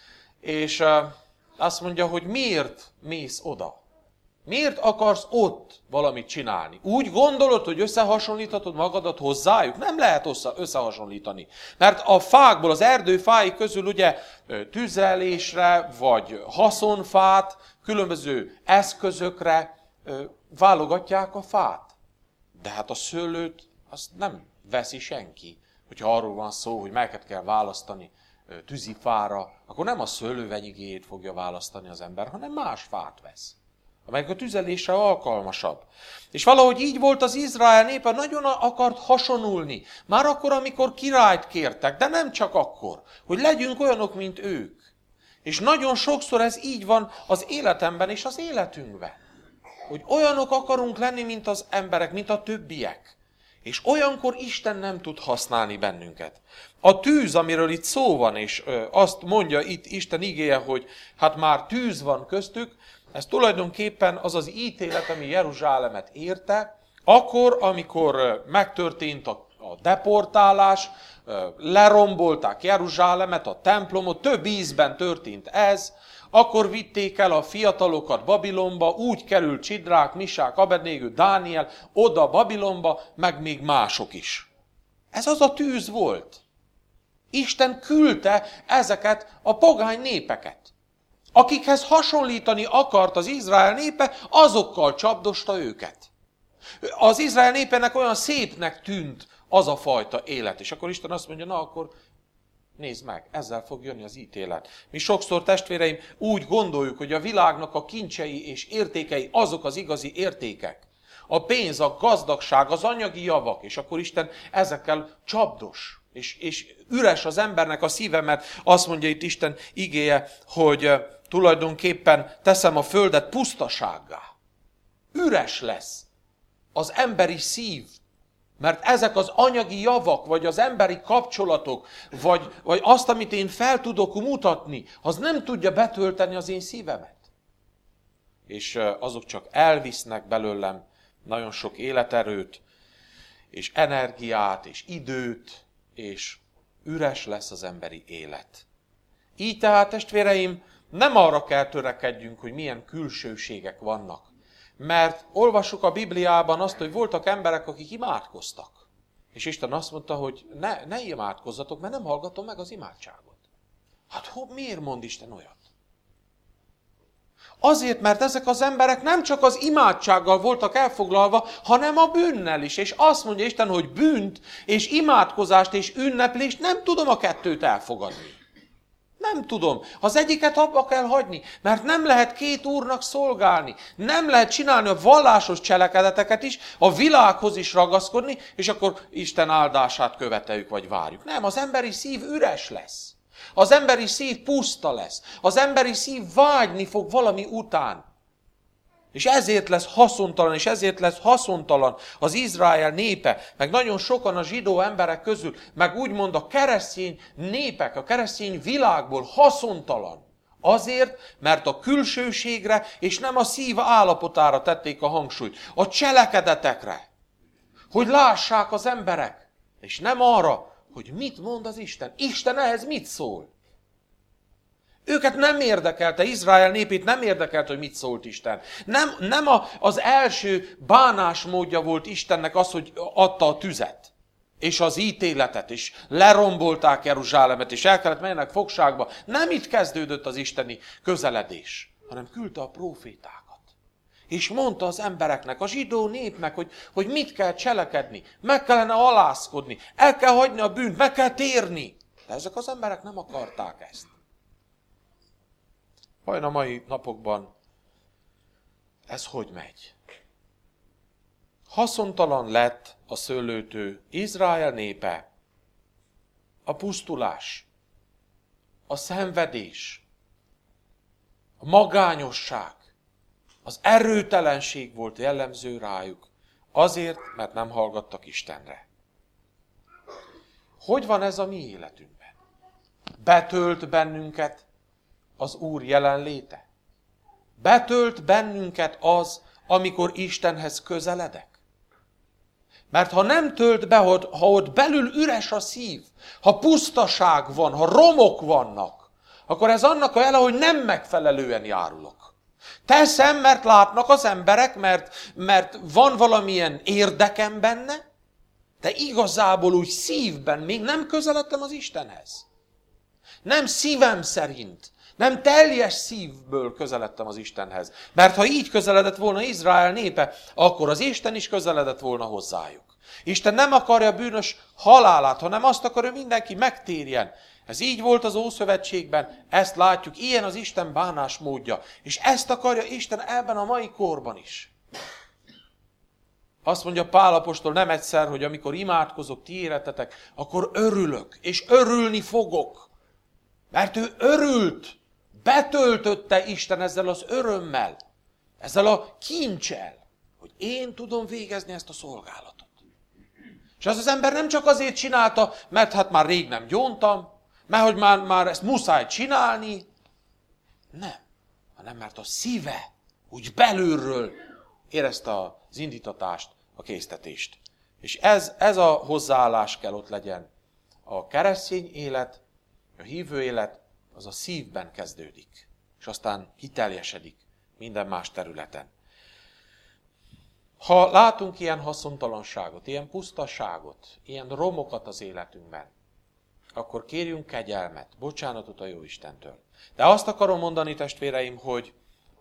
és azt mondja, hogy miért mész oda? Miért akarsz ott valamit csinálni? Úgy gondolod, hogy összehasonlíthatod magadat hozzájuk? Nem lehet összehasonlítani. Mert a fákból, az erdő fái közül ugye tüzelésre, vagy haszonfát, különböző eszközökre válogatják a fát. De hát a szőlőt azt nem veszi senki. Hogyha arról van szó, hogy melyiket kell választani tűzifára, akkor nem a szőlővenyigéjét fogja választani az ember, hanem más fát vesz, amelyek a tüzelésre alkalmasabb. És valahogy így volt az Izrael népe, nagyon akart hasonulni. Már akkor, amikor királyt kértek, de nem csak akkor, hogy legyünk olyanok, mint ők. És nagyon sokszor ez így van az életemben és az életünkben. Hogy olyanok akarunk lenni, mint az emberek, mint a többiek. És olyankor Isten nem tud használni bennünket. A tűz, amiről itt szó van, és azt mondja itt Isten igéje, hogy hát már tűz van köztük, ez tulajdonképpen az az ítélet, ami Jeruzsálemet érte, akkor, amikor megtörtént a deportálás, lerombolták Jeruzsálemet, a templomot, több ízben történt ez, akkor vitték el a fiatalokat Babilonba, úgy került Csidrák, Misák, Abednégő, Dániel oda Babilonba, meg még mások is. Ez az a tűz volt. Isten küldte ezeket a pogány népeket. Akikhez hasonlítani akart az Izrael népe, azokkal csapdosta őket. Az Izrael népének olyan szépnek tűnt az a fajta élet. És akkor Isten azt mondja, na akkor nézd meg, ezzel fog jönni az ítélet. Mi sokszor, testvéreim, úgy gondoljuk, hogy a világnak a kincsei és értékei azok az igazi értékek. A pénz, a gazdagság, az anyagi javak, és akkor Isten ezekkel csapdos. És üres az embernek a szíve, mert azt mondja itt Isten igéje, hogy tulajdonképpen teszem a földet pusztasággá. Üres lesz az emberi szív, mert ezek az anyagi javak, vagy az emberi kapcsolatok, vagy azt, amit én fel tudok mutatni, az nem tudja betölteni az én szívemet. És azok csak elvisznek belőlem nagyon sok életerőt, és energiát, és időt, és üres lesz az emberi élet. Így tehát, testvéreim, nem arra kell törekedjünk, hogy milyen külsőségek vannak. Mert olvassuk a Bibliában azt, hogy voltak emberek, akik imádkoztak. És Isten azt mondta, hogy ne imádkozzatok, mert nem hallgatom meg az imádságot. Hát miért mond Isten olyat? Azért, mert ezek az emberek nem csak az imádsággal voltak elfoglalva, hanem a bűnnel is. És azt mondja Isten, hogy bűnt és imádkozást és ünneplést nem tudom a kettőt elfogadni. Nem tudom. Az egyiket abba kell hagyni, mert nem lehet két úrnak szolgálni. Nem lehet csinálni a vallásos cselekedeteket is, a világhoz is ragaszkodni, és akkor Isten áldását követeljük vagy várjuk. Nem, az emberi szív üres lesz. Az emberi szív puszta lesz. Az emberi szív vágyni fog valami után. És ezért lesz haszontalan, és ezért lesz haszontalan az Izrael népe, meg nagyon sokan a zsidó emberek közül, meg úgymond a keresztény népek, a keresztény világból haszontalan. Azért, mert a külsőségre és nem a szív állapotára tették a hangsúlyt, a cselekedetekre, hogy lássák az emberek, és nem arra, hogy mit mond az Isten. Isten ehhez mit szól? Őket nem érdekelte, Izrael népét nem érdekelte, hogy mit szólt Isten. Nem az első bánásmódja volt Istennek az, hogy adta a tüzet, és az ítéletet, és lerombolták Jeruzsálemet, és el kellett menjenek fogságba. Nem itt kezdődött az isteni közeledés, hanem küldte a prófétákat. És mondta az embereknek, a zsidó népnek, hogy mit kell cselekedni, meg kellene alázkodni, el kell hagyni a bűnt, meg kell térni. De ezek az emberek nem akarták ezt. Vajon a mai napokban ez hogy megy? haszontalan lett a szőlőtő, Izrael népe, a pusztulás, a szenvedés, a magányosság, az erőtelenség volt jellemző rájuk, azért, mert nem hallgattak Istenre. Hogy van ez a mi életünkben? Betölt bennünket az Úr jelenléte? Betölt bennünket az, amikor Istenhez közeledek? Mert ha nem tölt be, ha ott belül üres a szív, ha pusztaság van, ha romok vannak, akkor ez annak a jele, hogy nem megfelelően járulok. Teszem, mert látnak az emberek, mert van valamilyen érdekem benne, de igazából úgy szívben még nem közeledtem az Istenhez. Nem szívem szerint, nem teljes szívből közeledtem az Istenhez. Mert ha így közeledett volna Izrael népe, akkor az Isten is közeledett volna hozzájuk. Isten nem akarja bűnös halálát, hanem azt akarja, hogy mindenki megtérjen. Ez így volt az Ószövetségben, ezt látjuk, ilyen az Isten bánásmódja. És ezt akarja Isten ebben a mai korban is. Azt mondja Pál apostol nem egyszer, hogy amikor imádkozok ti éretetek, akkor örülök, és örülni fogok. Mert ő örült, betöltötte Isten ezzel az örömmel, ezzel a kincsel, hogy én tudom végezni ezt a szolgálatot. És az ember nem csak azért csinálta, mert hát már rég nem gyóntam, mert hogy már ezt muszáj csinálni. Nem, hanem mert a szíve úgy belülről érezte az indítatást, a késztetést. És ez a hozzáállás kell ott legyen. A keresztény élet, a hívő élet, az a szívben kezdődik, és aztán kiteljesedik minden más területen. Ha látunk ilyen haszontalanságot, ilyen pusztaságot, ilyen romokat az életünkben, akkor kérjünk kegyelmet, bocsánatot a jó Istentől. De azt akarom mondani, testvéreim, hogy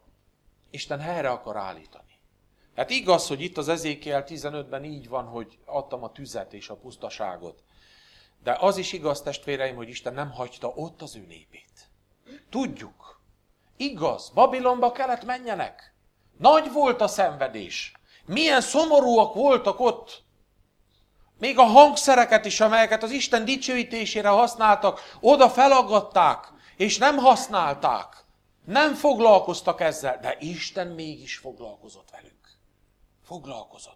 Isten helyre akar állítani. Hát igaz, hogy itt az Ezékiel 15-ben így van, hogy adtam a tüzet és a pusztaságot. De az is igaz, testvéreim, hogy Isten nem hagyta ott az ő népét. Tudjuk. Igaz, Babilonba kellett menjenek. Nagy volt a szenvedés. Milyen szomorúak voltak ott. Még a hangszereket is, amelyeket az Isten dicsőítésére használtak, oda felaggatták, és nem használták. Nem foglalkoztak ezzel, de Isten mégis foglalkozott velük. Foglalkozott.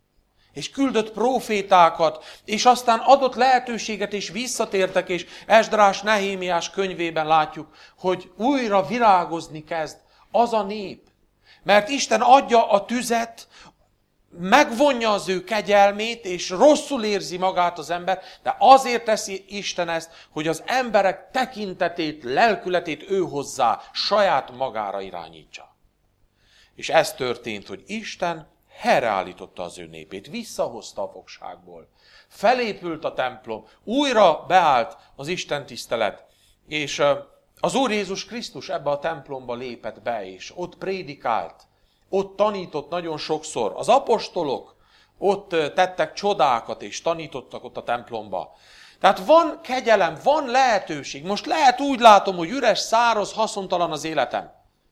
És küldött prófétákat, és aztán adott lehetőséget, és visszatértek, és Esdrás, Nehémiás könyvében látjuk, hogy újra virágozni kezd az a nép. Mert Isten adja a tüzet, megvonja az ő kegyelmét, és rosszul érzi magát az ember, de azért teszi Isten ezt, hogy az emberek tekintetét, lelkületét ő hozzá saját magára irányítsa. És ez történt, hogy Isten helyreállította az ő népét, visszahozta a fogságból. Felépült a templom, újra beállt az Isten tisztelet, és az Úr Jézus Krisztus ebbe a templomba lépett be, és ott prédikált, ott tanított nagyon sokszor. Az apostolok ott tettek csodákat, és tanítottak ott a templomba. Tehát van kegyelem, van lehetőség. Most lehet úgy látom, hogy üres, száraz, haszontalan az életem,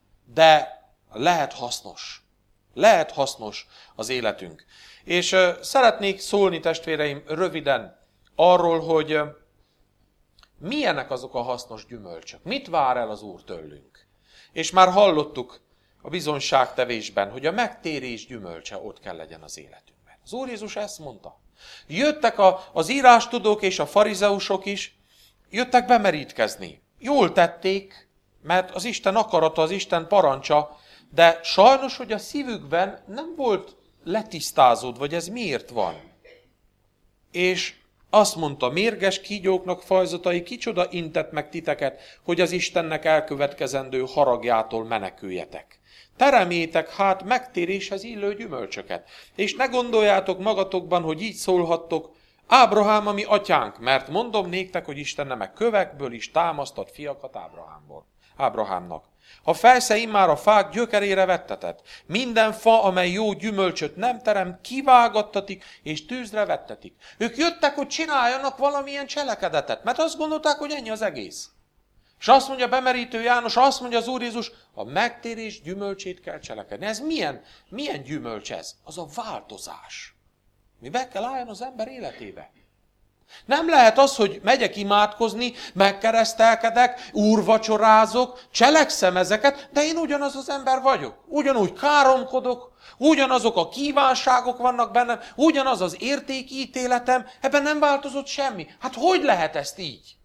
de lehet hasznos. Lehet hasznos az életünk. És szeretnék szólni, testvéreim, röviden arról, hogy milyenek azok a hasznos gyümölcsök. Mit vár el az Úr tőlünk? És már hallottuk a bizonyságtevésben, hogy a megtérés gyümölcse ott kell legyen az életünkben. Az Úr Jézus ezt mondta. Jöttek az írástudók és a farizeusok is, jöttek bemerítkezni. Jól tették, mert az Isten akarata, az Isten parancsa, de sajnos, hogy a szívükben nem volt letisztázódva, vagy ez miért van. És azt mondta, mérges kígyóknak fajzatai, kicsoda intett meg titeket, hogy az Istennek elkövetkezendő haragjától meneküljetek. Teremjétek hát megtéréshez illő gyümölcsöket, és ne gondoljátok magatokban, hogy így szólhattok, Ábrahám a mi atyánk, mert mondom néktek, hogy Isten nemek kövekből is támasztott fiakat Ábrahámnak. Ha felsze immár a fák gyökerére vettetet, minden fa, amely jó gyümölcsöt nem terem, kivágattatik és tűzre vettetik. Ők jöttek, hogy csináljanak valamilyen cselekedetet, mert azt gondolták, hogy ennyi az egész. És azt mondja bemerítő János, azt mondja az Úr Jézus, a megtérés gyümölcsét kell cselekedni. Ez milyen gyümölcs ez? Az a változás. Mi be kell álljon az ember életébe. Nem lehet az, hogy megyek imádkozni, megkeresztelkedek, úrvacsorázok, cselekszem ezeket, de én ugyanaz az ember vagyok. Ugyanúgy káromkodok, ugyanazok a kívánságok vannak bennem, ugyanaz az értékítéletem, ebben nem változott semmi. Hát hogy lehet ezt így?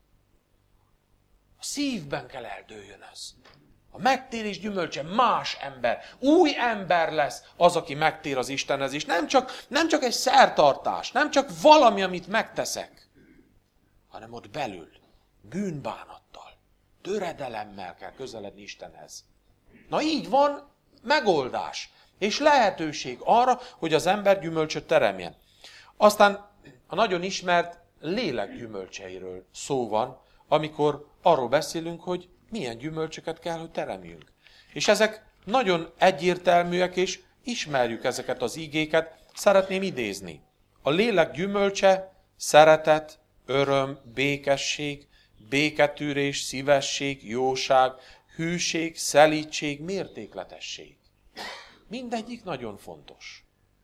A szívben kell eldőljön ez. A megtérés gyümölcse más ember, új ember lesz az, aki megtér az Istenhez is. Nem csak egy szertartás, nem csak valami, amit megteszek, hanem ott belül, bűnbánattal, töredelemmel kell közeledni Istenhez. Na így van megoldás, és lehetőség arra, hogy az ember gyümölcsöt teremjen. Aztán a nagyon ismert lélek gyümölcseiről szó van, amikor arról beszélünk, hogy milyen gyümölcsöket kell, hogy teremjünk. És ezek nagyon egyértelműek, és ismerjük ezeket az igéket, szeretném idézni. A lélek gyümölcse szeretet, öröm, békesség, béketűrés, szívesség, jóság, hűség, szelídség, mértékletesség. Mindegyik nagyon fontos.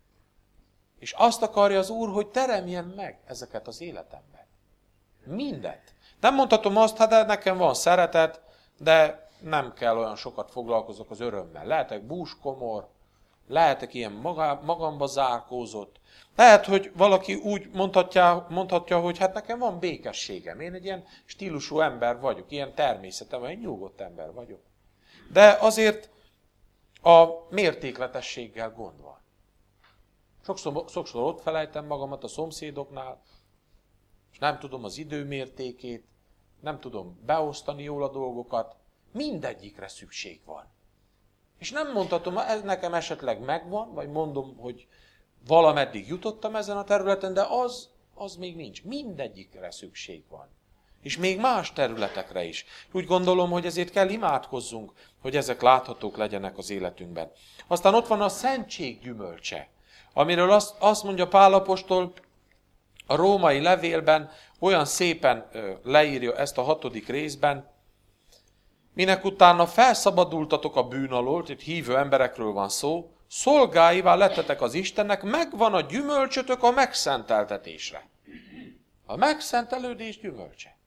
És azt akarja az Úr, hogy teremjen meg ezeket az életemben. Mindet. Nem mondhatom azt, hát nekem van szeretet, de nem kell olyan sokat foglalkozok az örömmel. Lehetek búskomor, lehetek ilyen magamba zárkózott. Lehet, hogy valaki úgy mondhatja, hogy hát nekem van békességem. Én egy ilyen stílusú ember vagyok, ilyen természetem, egy nyugodt ember vagyok. De azért a mértékletességgel gond van. Sokszor ott felejtem magamat a szomszédoknál, és nem tudom az időmértékét, nem tudom beosztani jól a dolgokat, mindegyikre szükség van. És nem mondhatom, ez nekem esetleg megvan, vagy mondom, hogy valameddig jutottam ezen a területen, de az még nincs. Mindegyikre szükség van. És még más területekre is. Úgy gondolom, hogy ezért kell imádkozzunk, hogy ezek láthatók legyenek az életünkben. Aztán ott van a szentség gyümölcse, amiről azt mondja Pál apostol a római levélben, olyan szépen leírja ezt a 6. részben, minek utána felszabadultatok a bűn alól, itt hívő emberekről van szó, szolgáivá lettetek az Istennek, megvan a gyümölcsötök a megszenteltetésre. A megszentelődés gyümölcse.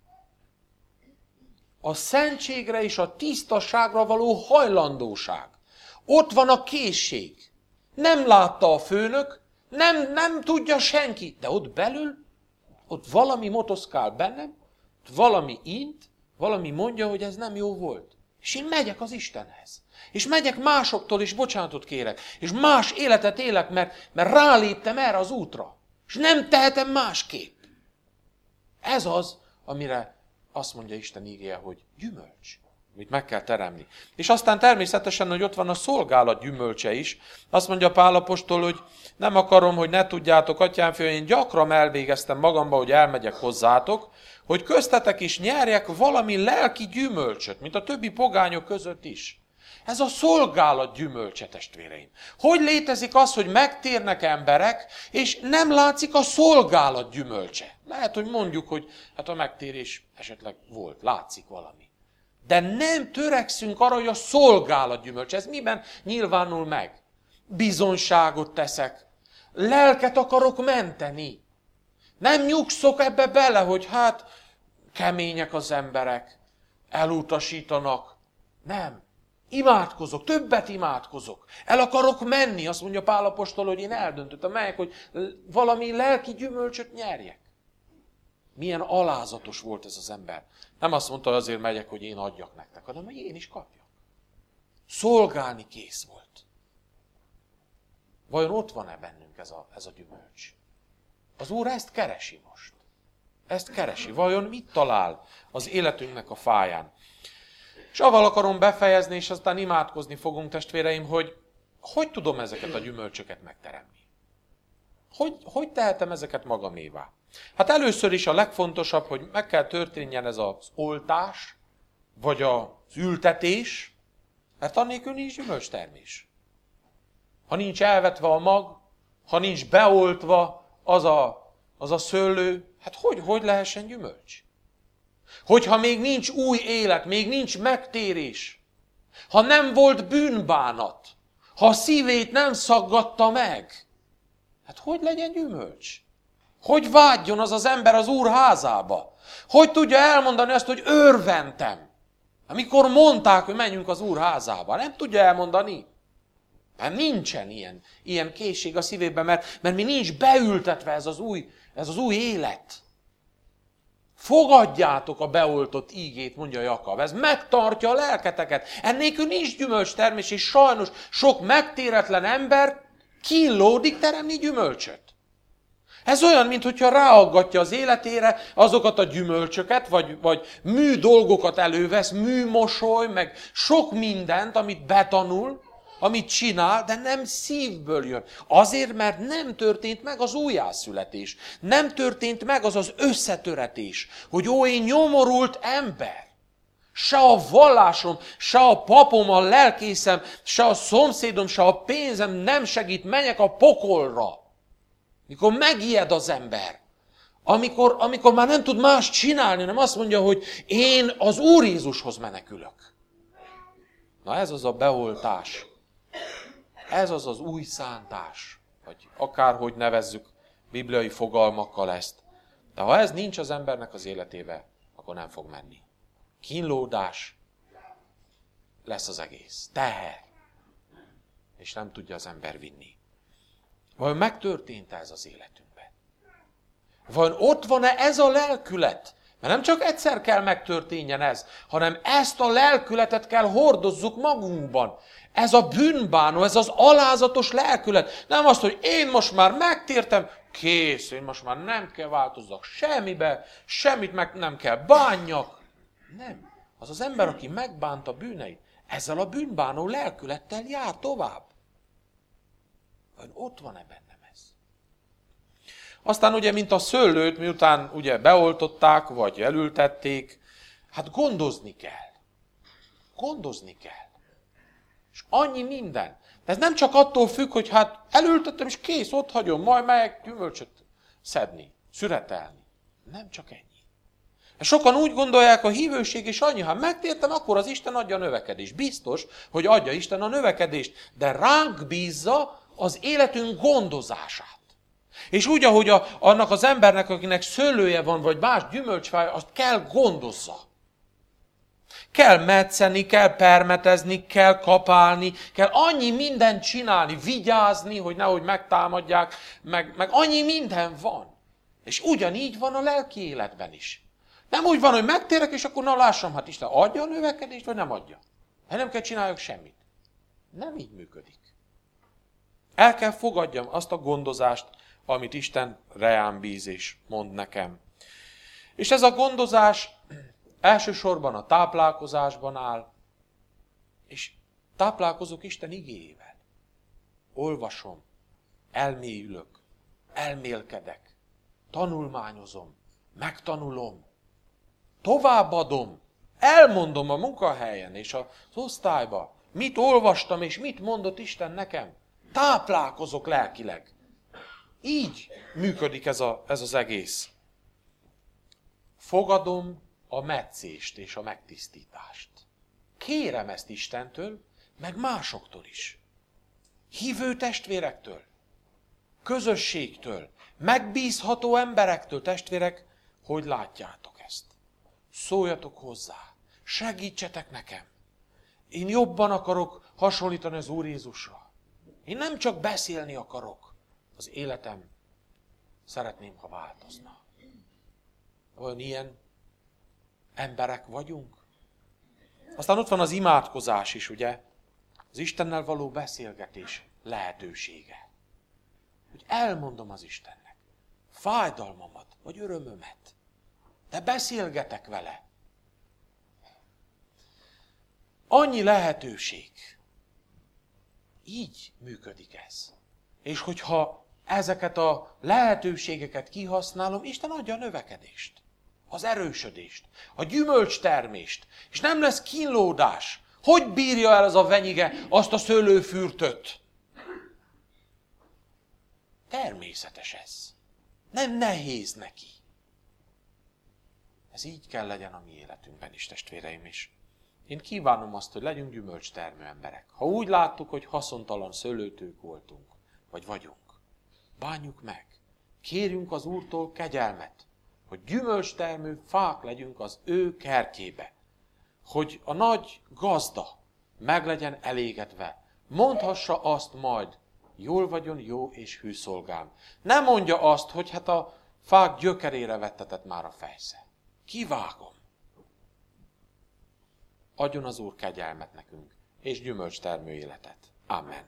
A szentségre és a tisztaságra való hajlandóság. Ott van a készség. Nem látta a főnök, nem tudja senki, de ott belül, ott valami motoszkál bennem, ott valami int, valami mondja, hogy ez nem jó volt. És én megyek az Istenhez. És megyek másoktól is bocsánatot kérek. És más életet élek, mert ráléptem erre az útra. És nem tehetem másképp. Ez az, amire azt mondja Isten ígéje, hogy gyümölcs. Amit meg kell teremni. És aztán természetesen, hogy ott van a szolgálat gyümölcse is. Azt mondja Pál apostol, hogy nem akarom, hogy ne tudjátok, atyámfiam, én gyakran elvégeztem magamba, hogy elmegyek hozzátok, hogy köztetek is nyerjek valami lelki gyümölcsöt, mint a többi pogányok között is. Ez a szolgálat gyümölcse, testvéreim. Hogy létezik az, hogy megtérnek emberek, és nem látszik a szolgálat gyümölcse? Lehet, hogy mondjuk, hogy hát a megtérés esetleg volt, látszik valami. De nem törekszünk arra, hogy a szolgálat gyümölcse. Ez miben nyilvánul meg? Bizonyságot teszek. Lelket akarok menteni. Nem nyugszok ebbe bele, hogy hát kemények az emberek, elutasítanak. Nem. Imádkozok, többet imádkozok. El akarok menni, azt mondja Pál apostol, hogy én eldöntöttem, melyek, hogy valami lelki gyümölcsöt nyerjek. Milyen alázatos volt ez az ember. Nem azt mondta, hogy azért megyek, hogy én adjak nektek, hanem hogy én is kapjak. Szolgálni kész volt. Vajon ott van-e bennünk ez a gyümölcs? Az Úr ezt keresi most. Ezt keresi. Vajon mit talál az életünknek a fáján? És avval akarom befejezni, és aztán imádkozni fogunk, testvéreim, hogy tudom ezeket a gyümölcsöket megteremni? Hogy tehetem ezeket magamévá? Hát először is a legfontosabb, hogy meg kell történjen ez az oltás, vagy az ültetés, mert annélkül nincs gyümölcstermés. Ha nincs elvetve a mag, ha nincs beoltva az a szőlő, hát hogy lehessen gyümölcs? hogyha még nincs új élet, még nincs megtérés, ha nem volt bűnbánat, ha a szívét nem szaggatta meg, hát hogy legyen gyümölcs? Hogy vágyjon az az ember az Úr házába? Hogy tudja elmondani azt, hogy örventem? Amikor mondták, hogy menjünk az Úr házába, nem tudja elmondani. Mert nincsen ilyen készség a szívében, mert mi nincs beültetve ez az új élet. Fogadjátok a beoltott ígét, mondja Jakab. Ez megtartja a lelketeket. Ennélkül nincs gyümölcstermés, és sajnos sok megtéretlen ember kínlódik teremni gyümölcsöt. Ez olyan, mintha ráaggatja az életére azokat a gyümölcsöket, vagy mű dolgokat elővesz, műmosoly, meg sok mindent, amit betanul, amit csinál, de nem szívből jön. Azért, mert nem történt meg az újjászületés. Nem történt meg az az összetöretés, hogy én nyomorult ember. Se a vallásom, se a papom, a lelkészem, se a szomszédom, se a pénzem nem segít, menjek a pokolra. Mikor megijed az ember, amikor már nem tud más csinálni, hanem azt mondja, hogy én az Úr Jézushoz menekülök. Na ez az a beoltás. Ez az az új szántás, vagy akárhogy nevezzük bibliai fogalmakkal ezt. De ha ez nincs az embernek az életébe, akkor nem fog menni. Kínlódás lesz az egész. Teher. És nem tudja az ember vinni. Vajon megtörtént ez az életünkben? Vajon ott van-e ez a lelkület? Mert nem csak egyszer kell megtörténjen ez, hanem ezt a lelkületet kell hordozzuk magunkban. Ez a bűnbánó, ez az alázatos lelkület. Nem azt, hogy én most már megtértem, kész, én most már nem kell változzak semmibe, semmit meg nem kell bánjak. Nem. Az az ember, aki megbánta bűneit, ezzel a bűnbánó lelkülettel jár tovább. Vagy ott van-e bennem ez? Aztán ugye, mint a szőlőt, miután ugye beoltották, vagy elültették, hát gondozni kell. Gondozni kell. És annyi minden. De ez nem csak attól függ, hogy hát elültettem, és kész, ott hagyom, majd megyek gyümölcsöt szedni, szüretelni. Nem csak ennyi. Sokan úgy gondolják, a hívőség is annyi, ha megtértem, akkor az Isten adja a növekedést. Biztos, hogy adja Isten a növekedést, de ránk bízza az életünk gondozását. És úgy, ahogy annak az embernek, akinek szőlője van, vagy más gyümölcsfája, azt kell gondozza. Kell metszeni, kell permetezni, kell kapálni, kell annyi mindent csinálni, vigyázni, hogy nehogy megtámadják, meg annyi minden van. És ugyanígy van a lelki életben is. Nem úgy van, hogy megtérek, és akkor na lássam, hát Isten adja a növekedést, vagy nem adja. Hát nem kell csináljak semmit. Nem így működik. El kell fogadjam azt a gondozást, amit Isten reám bíz és mond nekem. És ez a gondozás elsősorban a táplálkozásban áll, és táplálkozok Isten igéjével. Olvasom, elmélyülök, elmélkedek, tanulmányozom, megtanulom, továbbadom, elmondom a munkahelyen és az osztályba, mit olvastam és mit mondott Isten nekem. Táplálkozok lelkileg. Így működik ez az egész. Fogadom a metszést és a megtisztítást. Kérem ezt Istentől, meg másoktól is. Hívő testvérektől, közösségtől, megbízható emberektől. Testvérek, hogy látjátok ezt? Szóljatok hozzá, segítsetek nekem. Én jobban akarok hasonlítani az Úr Jézusra. Én nem csak beszélni akarok, az életem szeretném, ha változna. Olyan ilyen emberek vagyunk? Aztán ott van az imádkozás is, ugye? Az Istennel való beszélgetés lehetősége. Hogy elmondom az Istennek fájdalmamat, vagy örömömet, de beszélgetek vele. Annyi lehetőség. Így működik ez. És hogyha ezeket a lehetőségeket kihasználom, Isten adja a növekedést, az erősödést, a gyümölcstermést, és nem lesz kínlódás. Hogy bírja el ez a venyige azt a szőlőfürtöt? Természetes ez. Nem nehéz neki. Ez így kell legyen a mi életünkben is, testvéreim is. Én kívánom azt, hogy legyünk gyümölcstermő emberek. Ha úgy láttuk, hogy haszontalan szőlőtők voltunk, vagy vagyunk, bánjuk meg. Kérjünk az Úrtól kegyelmet, hogy gyümölcstermő fák legyünk az ő kertjébe. Hogy a nagy gazda meg legyen elégedve. Mondhassa azt majd, jól vagyon jó és hű szolgám. Ne mondja azt, hogy hát a fák gyökerére vettetett már a fejsze. Kivágom. Adjon az Úr kegyelmet nekünk, és gyümölcstermő életet. Amen.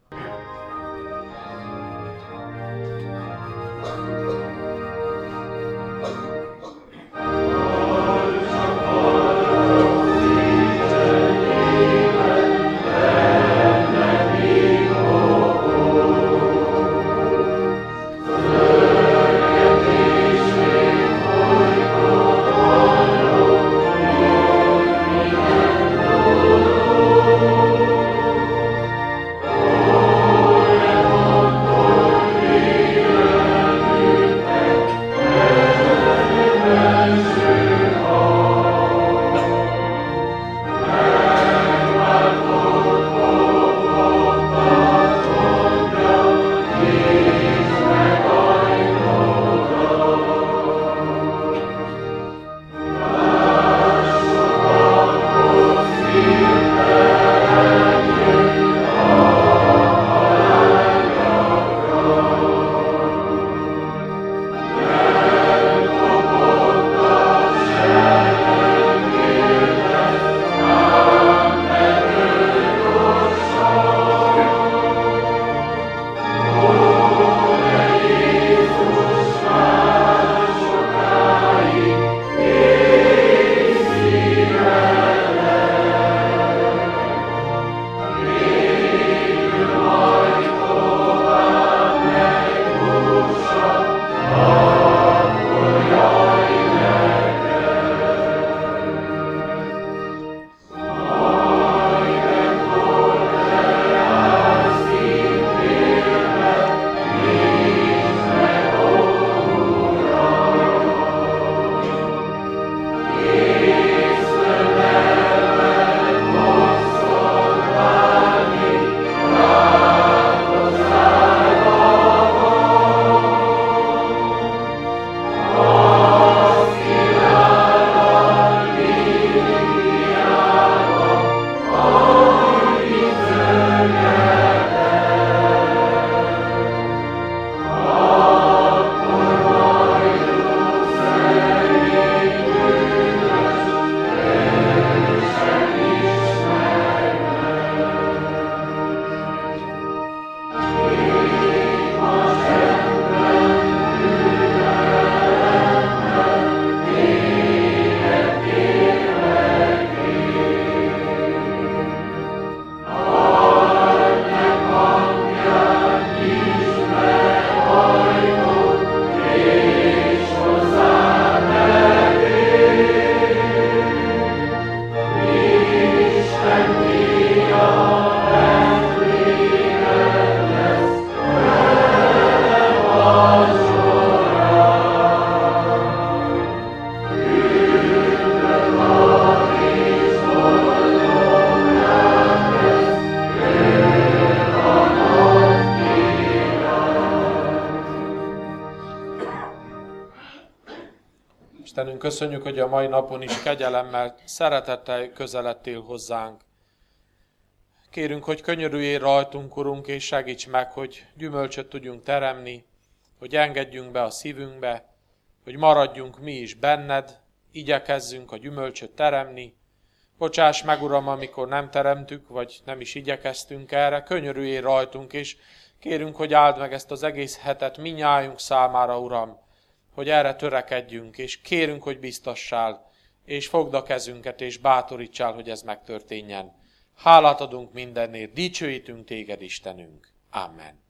Istenünk, köszönjük, hogy a mai napon is kegyelemmel, szeretettel közeledtél hozzánk. Kérünk, hogy könyörüljél rajtunk, Urunk, és segíts meg, hogy gyümölcsöt tudjunk teremni, hogy engedjünk be a szívünkbe, hogy maradjunk mi is benned, igyekezzünk a gyümölcsöt teremni. Bocsáss meg, Uram, amikor nem teremtük, vagy nem is igyekeztünk erre, könyörüljél rajtunk, és kérünk, hogy áld meg ezt az egész hetet minnyájunk számára, Uram, hogy erre törekedjünk, és kérünk, hogy biztassál, és fogd a kezünket, és bátorítsál, hogy ez megtörténjen. Hálát adunk mindenért, dicsőítünk téged, Istenünk. Amen.